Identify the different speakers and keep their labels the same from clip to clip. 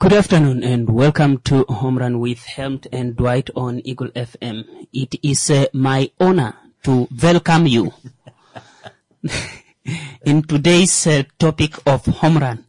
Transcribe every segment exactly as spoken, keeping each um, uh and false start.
Speaker 1: Good afternoon and welcome to Home Run with Helmut and Dwight on Eagle F M. It is uh, my honor to welcome you in today's uh, topic of home run.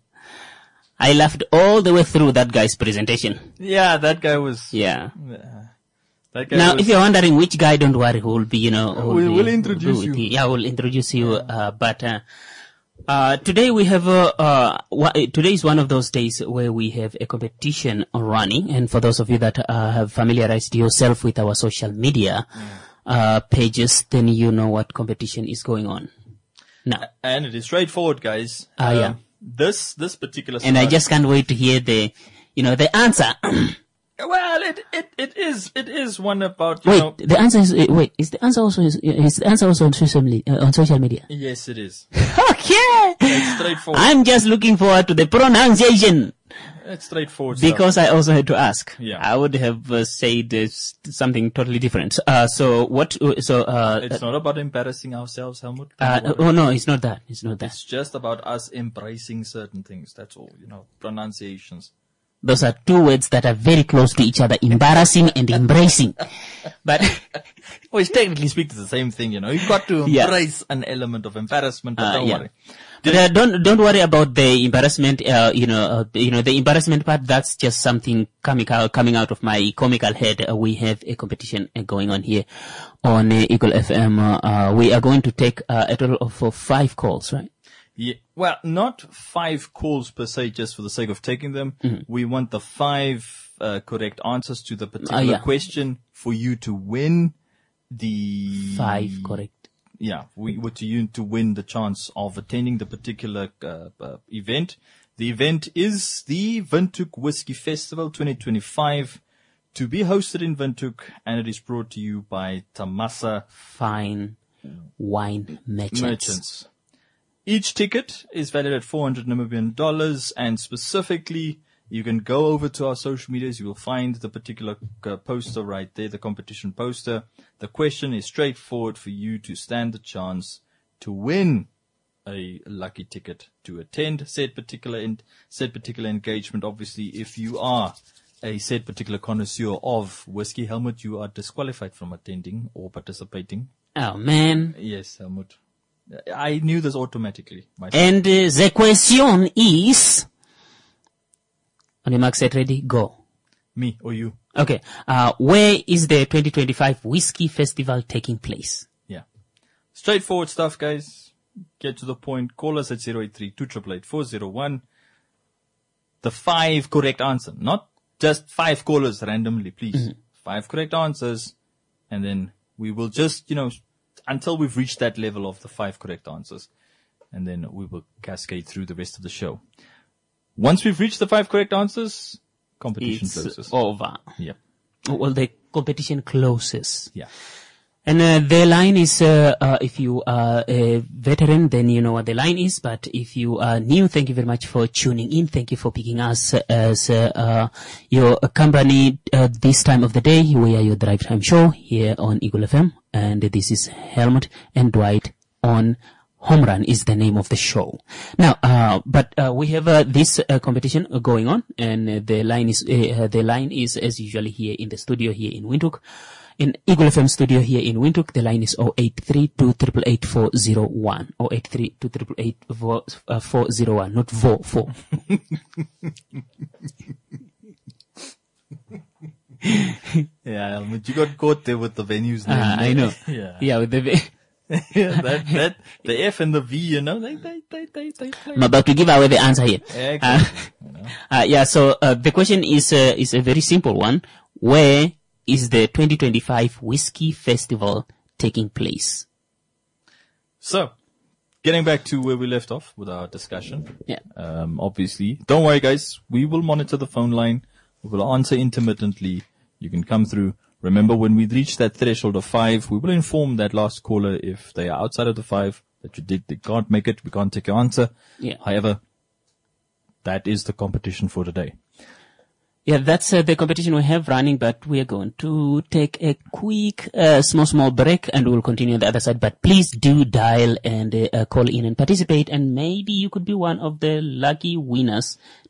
Speaker 1: I laughed all the way through that guy's presentation.
Speaker 2: Yeah, that guy was...
Speaker 1: Yeah.
Speaker 2: Uh, that guy
Speaker 1: now,
Speaker 2: was,
Speaker 1: if you're wondering which guy, don't worry, who will be, you know...
Speaker 2: We'll,
Speaker 1: be,
Speaker 2: we'll introduce you.
Speaker 1: Yeah, we'll introduce you, uh, but... Uh, Uh, today we have, uh, uh, w- today is one of those days where we have a competition running. And for those of you that, uh, have familiarized yourself with our social media, mm. uh, pages, then you know what competition is going on. Now.
Speaker 2: And it is straightforward, guys.
Speaker 1: Uh, um, yeah.
Speaker 2: This, this particular
Speaker 1: And I just can't wait to hear the, you know, the answer.
Speaker 2: Well, it, it, it is, it is one about, you
Speaker 1: wait,
Speaker 2: know.
Speaker 1: the answer is, wait, is the answer also, is, is the answer also on social media, uh, on social media?
Speaker 2: Yes, it is.
Speaker 1: Okay.
Speaker 2: It's straightforward.
Speaker 1: I'm just looking forward to the pronunciation.
Speaker 2: It's straightforward
Speaker 1: Because
Speaker 2: stuff.
Speaker 1: I also had to ask.
Speaker 2: Yeah.
Speaker 1: I would have uh, said uh, something totally different. Uh, so what, uh, so, uh.
Speaker 2: It's not about embarrassing ourselves, Helmut.
Speaker 1: Uh, oh no, it's not that. It's not that.
Speaker 2: It's just about us embracing certain things. That's all, you know, pronunciations.
Speaker 1: Those are two words that are very close to each other, embarrassing and embracing. But,
Speaker 2: well, it's technically speaking the same thing, you know. You've got to embrace yeah. an element of embarrassment, but uh, don't yeah. worry.
Speaker 1: But, uh, don't, don't worry about the embarrassment, uh, you know, uh, you know, the embarrassment part, that's just something coming out, coming out of my comical head. Uh, we have a competition uh, going on here on uh, Eagle F M. Uh, uh, we are going to take uh, a total of uh, five calls, right?
Speaker 2: Yeah, well, not five calls per se, just for the sake of taking them. Mm-hmm. We want the five uh, correct answers to the particular uh, yeah. question for you to win the
Speaker 1: five correct.
Speaker 2: Yeah, we want you to win the chance of attending the particular uh, uh, event. The event is the Windhoek Whiskey Festival twenty twenty-five, to be hosted in Windhoek, and it is brought to you by Tamasa
Speaker 1: Fine Wine Merchants.
Speaker 2: Merchants. Each ticket is valued at four hundred Namibian dollars, and specifically, you can go over to our social medias. You will find the particular uh, poster right there, the competition poster. The question is straightforward for you to stand the chance to win a lucky ticket to attend said particular in, said particular engagement. Obviously, if you are a said particular connoisseur of whiskey, Helmut, you are disqualified from attending or participating.
Speaker 1: Oh man.
Speaker 2: Yes, Helmut. I knew this automatically. Myself.
Speaker 1: And uh, the question is, on your mark, set, ready, go.
Speaker 2: Me or you?
Speaker 1: Okay. Uh, where is the twenty twenty-five Whiskey Festival taking place?
Speaker 2: Yeah. Straightforward stuff, guys. Get to the point. Call us at zero eight three, two eight eight, four zero one. The five correct answer. Not just five callers randomly, please. Mm-hmm. Five correct answers. And then we will just, you know, until we've reached that level of the five correct answers. And then we will cascade through the rest of the show. Once we've reached the five correct answers, competition
Speaker 1: it's
Speaker 2: closes.
Speaker 1: over.
Speaker 2: Yeah.
Speaker 1: Well, the competition closes.
Speaker 2: Yeah.
Speaker 1: And uh, the line is, uh, uh, if you are a veteran, then you know what the line is. But if you are new, thank you very much for tuning in. Thank you for picking us as uh, uh, your company uh, this time of the day. We are your Drive Time Show here on Eagle F M. And this is Helmut and Dwight on Home Run is the name of the show. Now, uh, but uh, we have uh, this uh, competition going on, and uh, the line is uh, the line is as usually here in the studio here in Windhoek. In Eagle F M studio here in Windhoek, the line is zero eight three, two eight eight, four zero one. zero eight three, two eight eight, four zero one, not vo, four.
Speaker 2: Yeah, but you got caught there with the venues name.
Speaker 1: Uh, I know.
Speaker 2: Yeah.
Speaker 1: Yeah, with the
Speaker 2: yeah, that, that, the F and the V, you know, they, they, they, they, they play.
Speaker 1: I'm about to give away the answer here.
Speaker 2: Exactly.
Speaker 1: Uh,
Speaker 2: you know.
Speaker 1: uh, yeah, so, uh, the question is, uh, is a very simple one. Where is the twenty twenty-five Whiskey Festival taking place?
Speaker 2: So, getting back to where we left off with our discussion.
Speaker 1: Yeah.
Speaker 2: Um, obviously, don't worry guys, we will monitor the phone line. We will answer intermittently. You can come through. Remember, when we reach that threshold of five, we will inform that last caller if they are outside of the five, that you did, they can't make it, we can't take your answer.
Speaker 1: Yeah.
Speaker 2: However, that is the competition for today.
Speaker 1: Yeah, that's uh, the competition we have running, but we are going to take a quick, uh, small, small break, and we'll continue on the other side. But please do dial and uh, call in and participate, and maybe you could be one of the lucky winners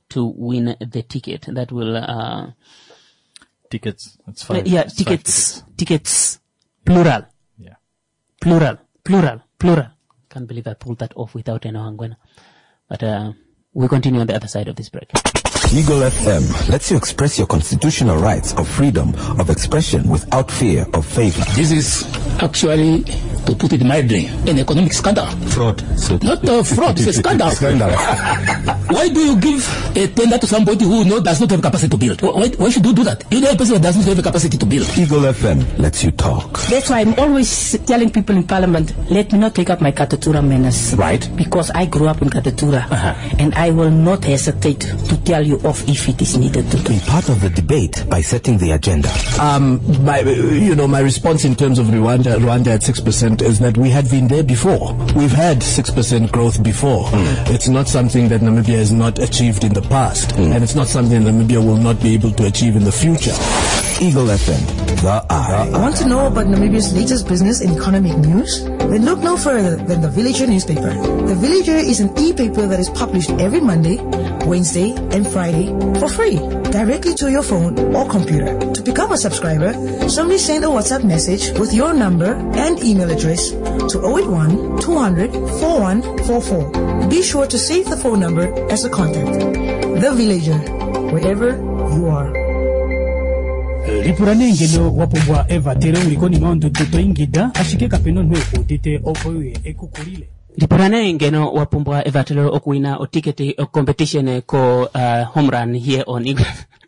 Speaker 1: to win the ticket. That will, uh,
Speaker 2: tickets. That's fine.
Speaker 1: Uh, yeah,
Speaker 2: it's
Speaker 1: tickets, tickets, tickets, plural.
Speaker 2: Yeah.
Speaker 1: Plural, plural, plural. Can't believe I pulled that off without any hangwena. But, uh, we'll continue on the other side of this break.
Speaker 3: Eagle F M lets you express your constitutional rights of freedom of expression without fear of favor.
Speaker 4: This is actually, to put it mildly, an economic scandal.
Speaker 3: Fraud. So
Speaker 4: Not a fraud, it's a scandal.
Speaker 3: Scandal.
Speaker 4: Why do you give a tender to somebody who no, does not have capacity to build? Why, why should you do that? You know a person that does not have a capacity to build.
Speaker 3: Eagle F M lets you talk.
Speaker 5: That's why I'm always telling people in Parliament, let me not take up my Katatura menace.
Speaker 3: Right.
Speaker 5: Because I grew up in Katatura.
Speaker 3: Uh-huh.
Speaker 5: And I will not hesitate to tell you off if it is needed to.
Speaker 3: Be part of the debate by setting the agenda.
Speaker 6: Um, my, you know, my response in terms of Rwanda, Rwanda at six percent is that we had been there before. We've had six percent growth before. Mm. It's not something that Namibia has not achieved in the past. Mm. And it's not something Namibia will not be able to achieve in the future.
Speaker 3: Eagle F M, the eye.
Speaker 7: Want to know about Namibia's latest business and economic news? Then look no further than the Villager newspaper. The Villager is an e-paper that is published every Monday, Wednesday, and Friday for free, directly to your phone or computer. To become a subscriber, simply send a WhatsApp message with your number and email address to zero eight one, two hundred, forty-one forty-four. Be sure to save the phone number as a contact. The Villager, wherever you are.
Speaker 8: Ripurane ngeno wapobwa eva tere ulikoni ngondo toto ingida ashike kapeno nwe otite okoye ekukulile.
Speaker 1: Ripurane ngeno wapumbwa eva tere okuina o ticket o competition ko uh, home run here on Eagle.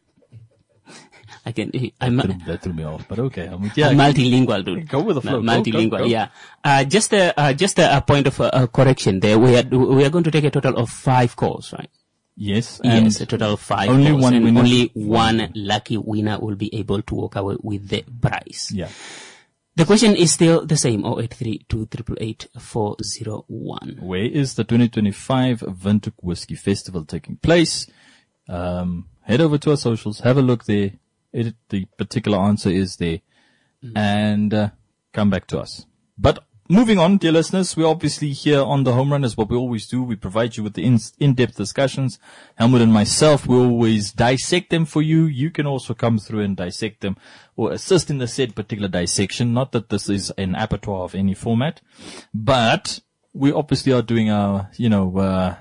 Speaker 1: I can, I'm,
Speaker 2: that threw me off, but okay. I'm, yeah,
Speaker 1: I'm multilingual, dude.
Speaker 2: Go with the flow.
Speaker 1: Multilingual,
Speaker 2: go, go, go.
Speaker 1: yeah. Uh, just a, uh, just a, a point of uh, uh, correction there. We are, we are going to take a total of five calls, right?
Speaker 2: Yes.
Speaker 1: Yes, a total of five
Speaker 2: only
Speaker 1: calls.
Speaker 2: One
Speaker 1: and
Speaker 2: winner.
Speaker 1: Only one lucky winner will be able to walk away with the prize.
Speaker 2: Yeah.
Speaker 1: The question is still the same, zero eight three, two eight eight, four zero one.
Speaker 2: Where is the twenty twenty-five Windhoek Whiskey Festival taking place? Um, head over to our socials, have a look there. It, the particular answer is there. Mm. And uh, come back to us. But moving on, dear listeners, we're obviously here on the Home Run as what we always do. We provide you with the in, in-depth discussions. Helmut and myself, we always dissect them for you. You can also come through and dissect them or assist in the said particular dissection. Not that this is an abattoir of any format, but we obviously are doing our, you know, uh,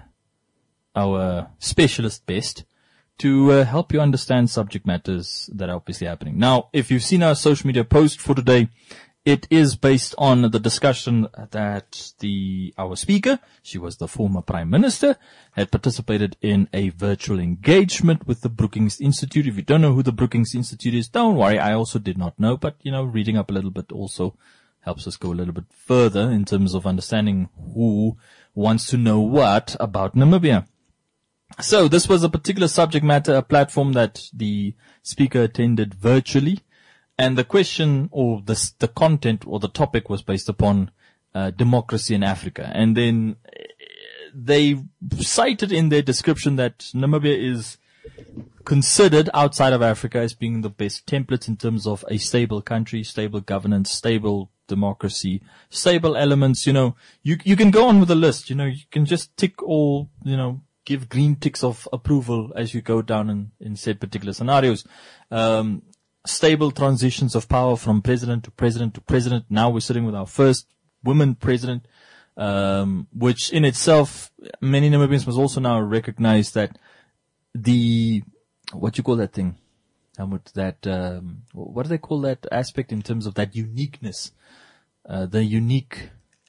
Speaker 2: our specialist best to uh, help you understand subject matters that are obviously happening. Now, if you've seen our social media post for today, it is based on the discussion that the our speaker, she was the former Prime Minister, had participated in a virtual engagement with the Brookings Institute. If you don't know who the Brookings Institute is, don't worry. I also did not know, but, you know, reading up a little bit also helps us go a little bit further in terms of understanding who wants to know what about Namibia. So this was a particular subject matter, a platform that the speaker attended virtually. And the question or the, the content or the topic was based upon uh, democracy in Africa. And then they cited in their description that Namibia is considered outside of Africa as being the best template in terms of a stable country, stable governance, stable democracy, stable elements. You know, you you can go on with the list. You know, you can just tick all, you know, give green ticks of approval as you go down in, in said particular scenarios. Um, stable transitions of power from president to president to president. Now we're sitting with our first women president, um, which in itself, many Namibians must also now recognize that the, what you call that thing? Helmut, that, um, what do they call that aspect in terms of that uniqueness? Uh, the unique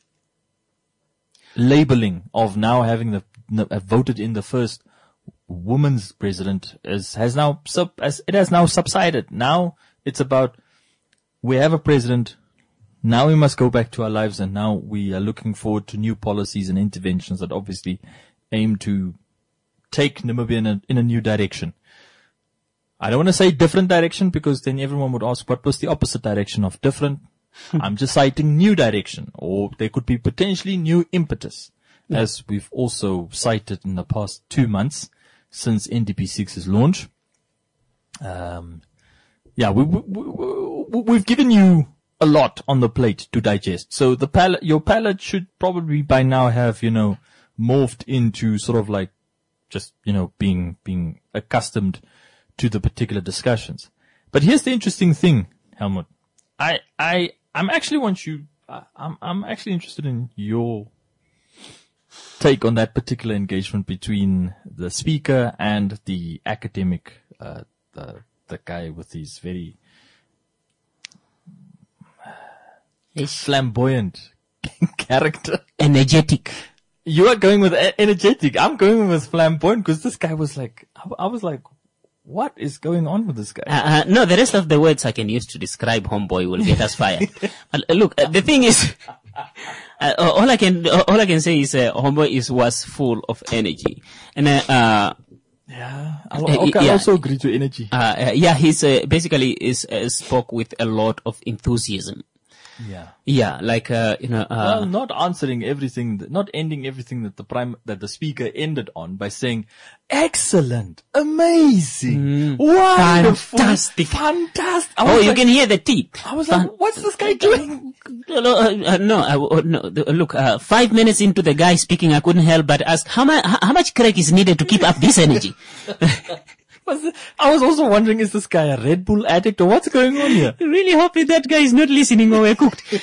Speaker 2: labeling of now having the, uh, voted in the first woman's president is, has now sub, as it has now subsided. Now it's about, we have a president. Now we must go back to our lives, and now we are looking forward to new policies and interventions that obviously aim to take Namibia in a, in a new direction. I don't want to say different direction because then everyone would ask what was the opposite direction of different. I'm just citing new direction, or there could be potentially new impetus, yeah. As we've also cited in the past two months since N D P six's launch. Um, yeah, we, we, we, we've given you a lot on the plate to digest. So the palate, your palate should probably by now have, you know, morphed into sort of like just, you know, being, being accustomed to the particular discussions. But here's the interesting thing, Helmut. I, I, I'm actually want you, I'm, I'm actually interested in your take on that particular engagement between the speaker and the academic, uh, the, the guy with his very flamboyant character.
Speaker 1: Energetic.
Speaker 2: You are going with energetic. I'm going with flamboyant because this guy was like, I, I was like, what is going on with this guy?
Speaker 1: Uh, uh, no, the rest of the words I can use to describe homeboy will get us fired. uh, look, uh, the thing is, uh, all I can, all I can say is, uh, homeboy is, was full of energy. And, uh, uh
Speaker 2: yeah, I'll, okay,
Speaker 1: yeah,
Speaker 2: I also agree to energy.
Speaker 1: Uh, uh yeah, he's, uh, basically is, uh, spoke with a lot of enthusiasm.
Speaker 2: Yeah.
Speaker 1: Yeah, like, uh, you know, uh,
Speaker 2: well, not answering everything, not ending everything that the prime, that the speaker ended on by saying, excellent, amazing,
Speaker 1: mm,
Speaker 2: wonderful,
Speaker 1: fantastic,
Speaker 2: fantastic.
Speaker 1: Oh, you
Speaker 2: like,
Speaker 1: can hear the teeth.
Speaker 2: I was Fan- like, what's this guy doing?
Speaker 1: No, no, uh, no, uh, no look, uh, five minutes into the guy speaking, I couldn't help but ask, how much, how much crack is needed to keep up this energy?
Speaker 2: I was also wondering, is this guy a Red Bull addict or what's going on here?
Speaker 1: Really hoping that guy is not listening or we're cooked.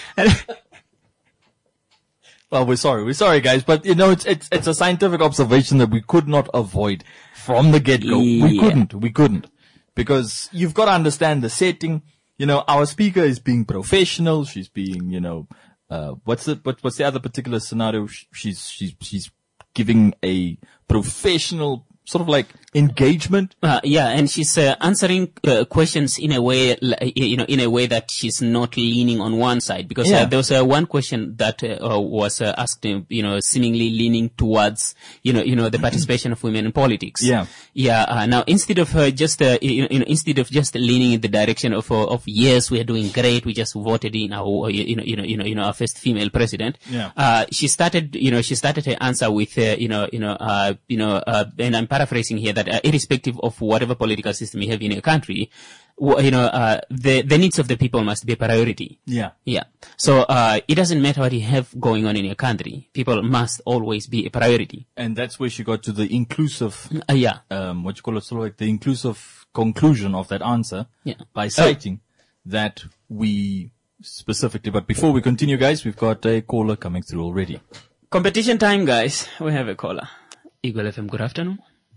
Speaker 2: Well, we're sorry. We're sorry, guys. But, you know, it's, it's, it's a scientific observation that we could not avoid from the get-go.
Speaker 1: Yeah.
Speaker 2: We couldn't. We couldn't. Because you've got to understand the setting. You know, our speaker is being professional. She's being, you know, uh, what's the, what, what's the other particular scenario? She's, she's, she's giving a professional sort of like engagement.
Speaker 1: Uh, yeah, and she's uh, answering uh, questions in a way, you know, in a way that she's not leaning on one side. Because
Speaker 2: yeah.
Speaker 1: uh, there was uh, one question that uh, was uh, asked, you know, seemingly leaning towards, you know, you know, the participation of women in politics.
Speaker 2: Yeah,
Speaker 1: yeah. Uh, now, instead of uh, just, uh, you know, instead of just leaning in the direction of, uh, of yes, we are doing great, we just voted in our, you know, you know, you know, you know, our first female president.
Speaker 2: Yeah.
Speaker 1: Uh, she started, you know, she started her answer with, uh, you know, you know, uh, you know, uh, and I'm paraphrasing here that uh, irrespective of whatever political system you have in your country, w- you know, uh, the, the needs of the people must be a priority.
Speaker 2: Yeah.
Speaker 1: Yeah. So, uh, it doesn't matter what you have going on in your country. People must always be a priority.
Speaker 2: And that's where she got to the inclusive,
Speaker 1: uh, yeah.
Speaker 2: um, what you call it, sort of like the inclusive conclusion of that answer.
Speaker 1: Yeah.
Speaker 2: By citing oh. that we specifically, but before we continue, guys, we've got a caller coming through already.
Speaker 1: Competition time, guys. We have a caller. Eagle F M, good afternoon.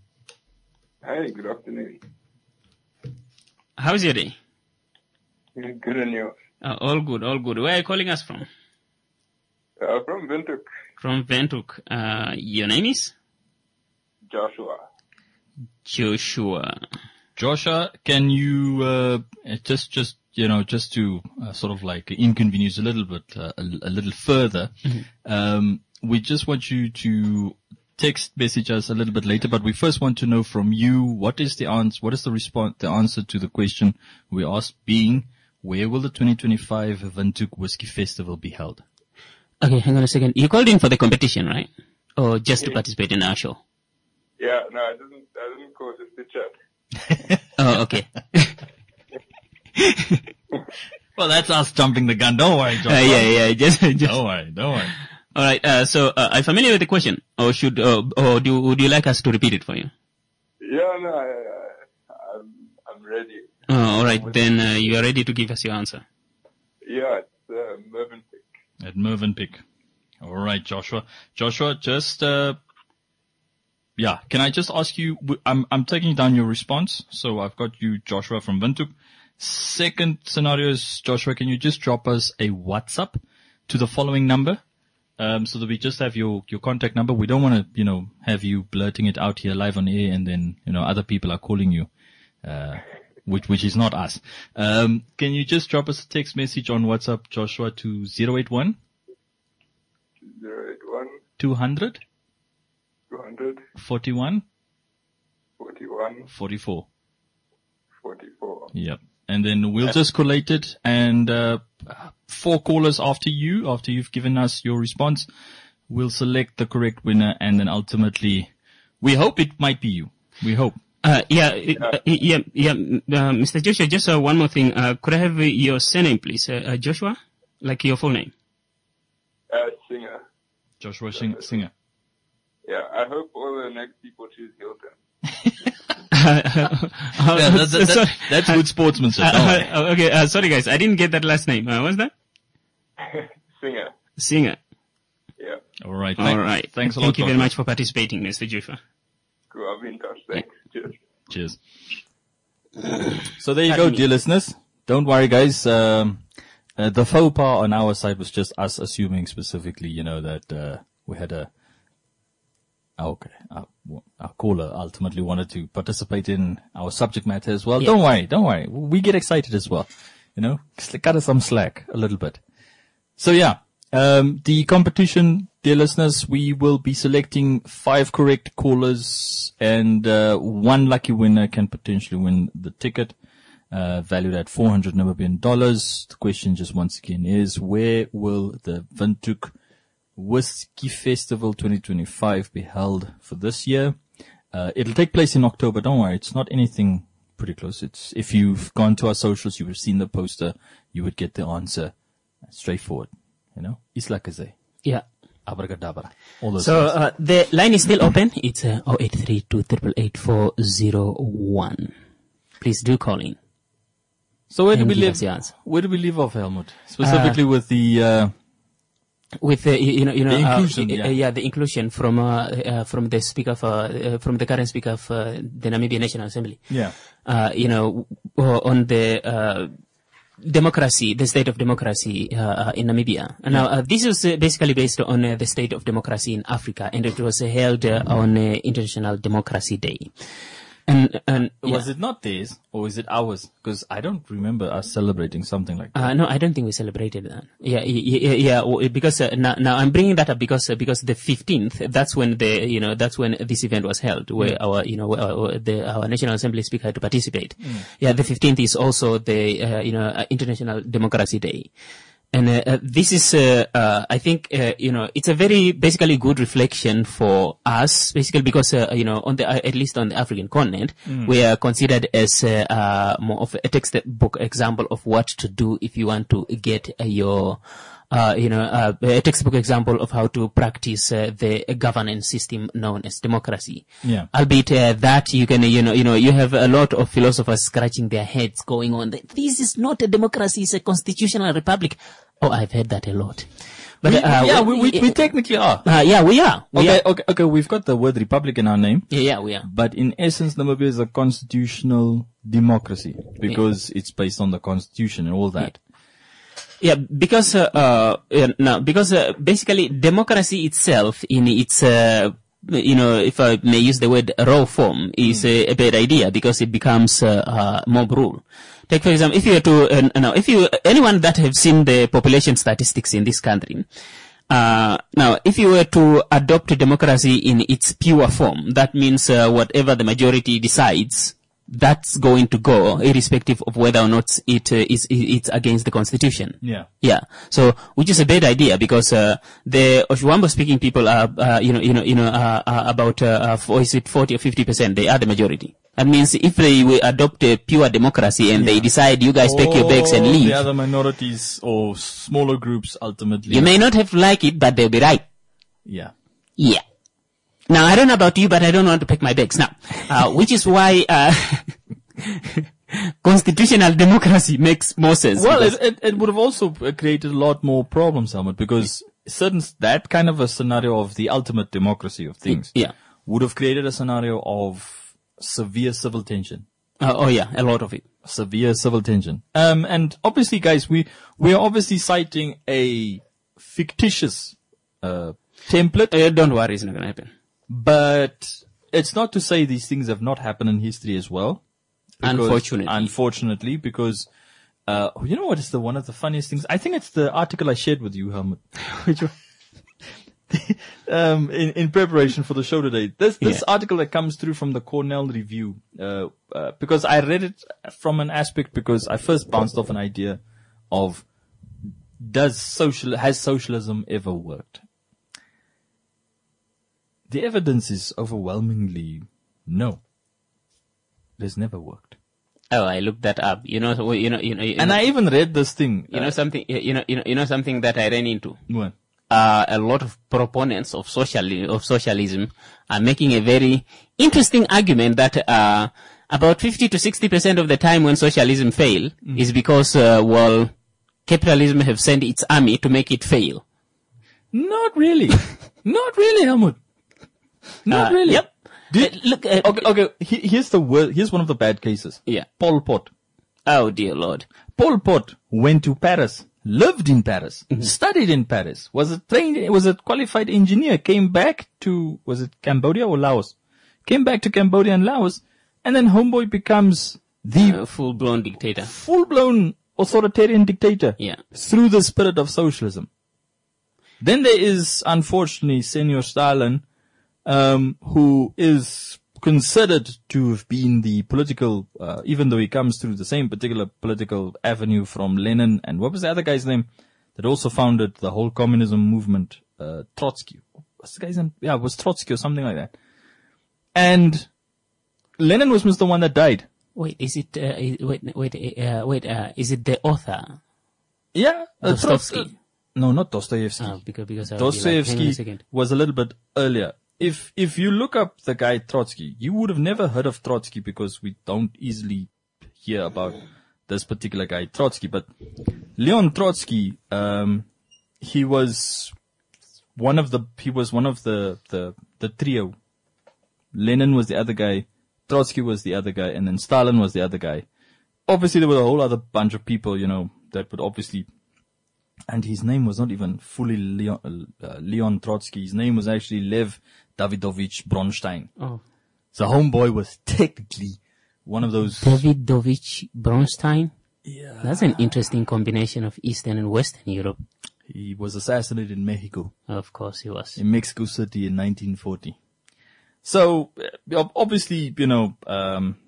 Speaker 9: Hi, good afternoon.
Speaker 1: How's your day?
Speaker 9: Good and yours?
Speaker 1: Uh, all good, all good. Where are you calling us from?
Speaker 9: Uh, from Windhoek.
Speaker 1: From Windhoek. Uh, your name is?
Speaker 9: Joshua.
Speaker 1: Joshua.
Speaker 2: Joshua, can you, uh, just, just, you know, just to uh, sort of like inconvenience a little bit, uh, a, a little further, mm-hmm. um, we just want you to text message us a little bit later, but we first want to know from you, what is the answer, what is the response, the answer to the question we asked being, where will the twenty twenty-five Windhoek Whiskey Festival be held?
Speaker 1: Okay, hang on a second. You called in for the competition, right? Or just to participate in our show?
Speaker 9: Yeah, no, I didn't, I didn't call, just to chat.
Speaker 1: Oh, okay.
Speaker 2: Well, that's us jumping the gun. Don't worry, John.
Speaker 1: Uh, yeah, yeah, just, just.
Speaker 2: Don't worry, don't worry.
Speaker 1: All right. Uh, so, uh, are you familiar with the question, or should, uh, or do would you like us to repeat it for you?
Speaker 9: Yeah, no, I, I, I'm, I'm ready.
Speaker 1: Oh, all right. Then uh, you are ready to give us your answer.
Speaker 9: Yeah, it's uh, Mervinpick.
Speaker 2: At Mervinpick. All right, Joshua. Joshua, just uh, yeah. Can I just ask you? I'm I'm taking down your response. So I've got you, Joshua from Windhoek. Second scenario is, Joshua, can you just drop us a WhatsApp to the following number? Um, so that we just have your, your contact number. We don't want to, you know, have you blurting it out here live on air and then, you know, other people are calling you, uh, which, which is not us. Um, can you just drop us a text message on WhatsApp, Joshua, to zero eight one
Speaker 9: zero eight one
Speaker 2: two hundred
Speaker 9: two hundred
Speaker 2: forty-one
Speaker 9: forty-one
Speaker 2: forty-four
Speaker 9: forty-four
Speaker 2: Yep. And then we'll just collate it and, uh, four callers after you, after you've given us your response, we'll select the correct winner and then ultimately, we hope it might be you. We hope.
Speaker 1: Uh, yeah, uh, yeah, yeah, uh, Mister Joshua, just uh, one more thing. Uh, could I have uh, your surname, please? Uh, uh, Joshua? Like your full name?
Speaker 9: Uh, Singer.
Speaker 2: Joshua Singer. Singer.
Speaker 9: Yeah, I hope all the next people choose Hilton.
Speaker 2: yeah, that, that, that, that's good sportsmanship.
Speaker 1: Uh, uh, okay, uh, sorry guys, I didn't get that last name. Uh, what's that?
Speaker 9: Singer.
Speaker 1: Singer.
Speaker 9: Yeah.
Speaker 2: All right.
Speaker 1: All
Speaker 2: Thank,
Speaker 1: right.
Speaker 2: Thanks a
Speaker 1: Thank
Speaker 2: lot.
Speaker 1: you very
Speaker 2: Doctor.
Speaker 1: much for participating, Mister Jufa.
Speaker 9: Cool, I'll be in touch. Thanks. Cheers.
Speaker 2: Cheers. So there you go, dear listeners. Don't worry, guys. Um, uh, the faux pas on our side was just us assuming specifically, you know, that uh, we had a. Oh, okay, our, our caller ultimately wanted to participate in our subject matter as well.
Speaker 1: Yeah.
Speaker 2: Don't worry, don't worry. We get excited as well. You know, cut us some slack a little bit. So yeah, um, the competition, dear listeners, we will be selecting five correct callers, and uh, one lucky winner can potentially win the ticket, uh, valued at four hundred Namibian dollars. The question just once again is, where will the Windhoek Whiskey Festival twenty twenty-five be held for this year? Uh, it'll take place in October. Don't worry, it's not anything pretty close. It's, if you've gone to our socials, you would have seen the poster, you would get the answer straightforward. You know, Isla Kaze,
Speaker 1: Yeah.
Speaker 2: Abracadabra, all those
Speaker 1: So,
Speaker 2: things.
Speaker 1: uh, the line is still open. It's uh, zero eight three two eight eight eight four zero one. Please do call in.
Speaker 2: So where do
Speaker 1: and
Speaker 2: we
Speaker 1: give
Speaker 2: live?
Speaker 1: us the answer.
Speaker 2: Where do we leave off, Helmut? Specifically uh, with the, uh,
Speaker 1: With the, you know, you know,
Speaker 2: The inclusion,
Speaker 1: uh,
Speaker 2: yeah.
Speaker 1: uh, yeah, the inclusion from, uh, uh, from the speaker of, uh, uh, from the current speaker of, uh, the Namibia National Assembly.
Speaker 2: yeah.
Speaker 1: Uh, you know, w- on the, uh, democracy, the state of democracy, uh, uh, in Namibia. And now, uh, this was uh, basically based on uh, the state of democracy in Africa, and it was uh, held uh, on uh, International Democracy Day. And, and,
Speaker 2: Was
Speaker 1: yeah.
Speaker 2: it not theirs or is it ours? Because I don't remember us celebrating something like that.
Speaker 1: Uh, no, I don't think we celebrated that. Yeah, yeah, yeah, yeah because uh, now, now I'm bringing that up because uh, because the fifteenth, that's when the you know that's when this event was held, where
Speaker 2: Mm.
Speaker 1: our you know where our, the our National Assembly speaker had to participate.
Speaker 2: Mm.
Speaker 1: Yeah, the fifteenth is also the uh, you know uh, International Democracy Day. And uh, uh, this is, uh, uh, I think, uh, you know, it's a very basically good reflection for us, basically because, uh, you know, on the uh, at least on the African continent,
Speaker 2: Mm.
Speaker 1: we are considered as uh, uh, more of a textbook example of what to do if you want to get uh, your, uh, you know, uh, a textbook example of how to practice uh, the governance system known as democracy.
Speaker 2: Yeah.
Speaker 1: Albeit uh, that you can, you know, you know, you have a lot of philosophers scratching their heads, going on. This is not a democracy; it's a constitutional republic. Oh, I've heard that a lot. But
Speaker 2: We-
Speaker 1: uh,
Speaker 2: yeah, we, we, we technically are.
Speaker 1: uh, yeah, we are. We
Speaker 2: Okay,
Speaker 1: are.
Speaker 2: okay, okay. We've got the word republic in our name.
Speaker 1: Yeah, yeah, we are.
Speaker 2: But in essence, Namibia is a constitutional democracy because it's based on the constitution and all that.
Speaker 1: Yeah, because uh, uh yeah, no, because uh, basically democracy itself, in its uh, you know, if I may use the word raw form, is a, a bad idea because it becomes uh, uh, mob rule. Take for example, if you were to uh, now, if you anyone that have seen the population statistics in this country. Uh, now, if you were to adopt democracy in its pure form, that means uh, whatever the majority decides, that's going to go, irrespective of whether or not it uh, is it's against the constitution.
Speaker 2: Yeah.
Speaker 1: Yeah. So, which is a bad idea because uh, the Oshuambo speaking people are, uh, you know, you know, you know, uh, uh, about uh, uh, is it forty or fifty percent? They are the majority. That means if they will adopt a pure democracy and they decide you guys pack your bags and
Speaker 2: All
Speaker 1: leave,
Speaker 2: the other minorities or smaller groups ultimately.
Speaker 1: you may not have liked it, but they'll be right.
Speaker 2: Yeah.
Speaker 1: Yeah. Now, I don't know about you, but I don't want to pack my bags now, uh, which is why uh, constitutional democracy makes more sense.
Speaker 2: Well,
Speaker 1: because-
Speaker 2: it, it, it would have also uh, created a lot more problems, Helmut, because certain that kind of a scenario of the ultimate democracy of things
Speaker 1: Yeah.
Speaker 2: would have created a scenario of severe civil tension.
Speaker 1: Uh, oh yeah, a lot of it.
Speaker 2: Severe civil tension. Um, and obviously, guys, we we are obviously citing a fictitious uh, template.
Speaker 1: Uh, don't worry, it's not going to happen.
Speaker 2: But it's not to say these things have not happened in history as well. Because-
Speaker 1: Unfortunately.
Speaker 2: Unfortunately, because, uh, you know what is the one of the funniest things? I think it's the article I shared with you, Helmut.
Speaker 1: Which one?
Speaker 2: um, in, in preparation for the show today. This, this
Speaker 1: Yeah.
Speaker 2: article that comes through from the Cornell Review, uh, uh, because I read it from an aspect because I first bounced off an idea of does social, has socialism ever worked? The evidence is overwhelmingly no. It has never worked.
Speaker 1: Oh, I looked that up. You know, so, you know, you know, you
Speaker 2: And
Speaker 1: know,
Speaker 2: I even read this thing.
Speaker 1: you
Speaker 2: uh,
Speaker 1: know something, you know, you know, you know something that I ran into.
Speaker 2: What?
Speaker 1: uh, a lot of proponents of social of socialism are making a very interesting argument that uh, about fifty to sixty percent of the time when socialism fail mm. is because, uh, well, capitalism have sent its army to make it fail.
Speaker 2: Not really. Not really, Helmut. Not
Speaker 1: uh,
Speaker 2: really.
Speaker 1: Yep.
Speaker 2: Did,
Speaker 1: uh, look, uh,
Speaker 2: okay, okay. He, here's the word. Here's one of the bad cases.
Speaker 1: Yeah.
Speaker 2: Pol Pot.
Speaker 1: Oh dear Lord.
Speaker 2: Pol Pot went to Paris, lived in Paris,
Speaker 1: mm-hmm.
Speaker 2: studied in Paris, was a trained, was a qualified engineer, came back to, was it Cambodia or Laos? Came back to Cambodia and Laos, and then homeboy becomes the
Speaker 1: uh, full-blown dictator.
Speaker 2: Full-blown authoritarian dictator.
Speaker 1: Yeah.
Speaker 2: Through the spirit of socialism. Then there is, unfortunately, Senor Stalin, um, who is considered to have been the political, uh, even though he comes through the same particular political avenue from Lenin and what was the other guy's name that also founded the whole communism movement, uh, Trotsky. What's the guy's name? Yeah, it was Trotsky or something like that. And Lenin was the one that died.
Speaker 1: Wait, is it, uh, is, wait, wait, uh, wait, uh, is it the author?
Speaker 2: Yeah, uh,
Speaker 1: Dostoevsky.
Speaker 2: Trotsky. No, not Dostoevsky.
Speaker 1: Oh, because, because
Speaker 2: Dostoevsky
Speaker 1: like, a
Speaker 2: was a little bit earlier. If, if you look up the guy Trotsky, you would have never heard of Trotsky because we don't easily hear about this particular guy Trotsky. But Leon Trotsky, um, he was one of the, he was one of the, the, the trio. Lenin was the other guy, Trotsky was the other guy, and then Stalin was the other guy. Obviously there were a whole other bunch of people, you know, that would obviously, and his name was not even fully Leon, uh, Leon Trotsky. His name was actually Lev Davidovich Bronstein.
Speaker 1: Oh.
Speaker 2: So homeboy was technically one of those.
Speaker 1: Davidovich Bronstein?
Speaker 2: Yeah.
Speaker 1: That's an interesting combination of Eastern and Western Europe.
Speaker 2: He was assassinated in Mexico.
Speaker 1: Of course he was.
Speaker 2: In Mexico City in nineteen forty. So, obviously, you know, um,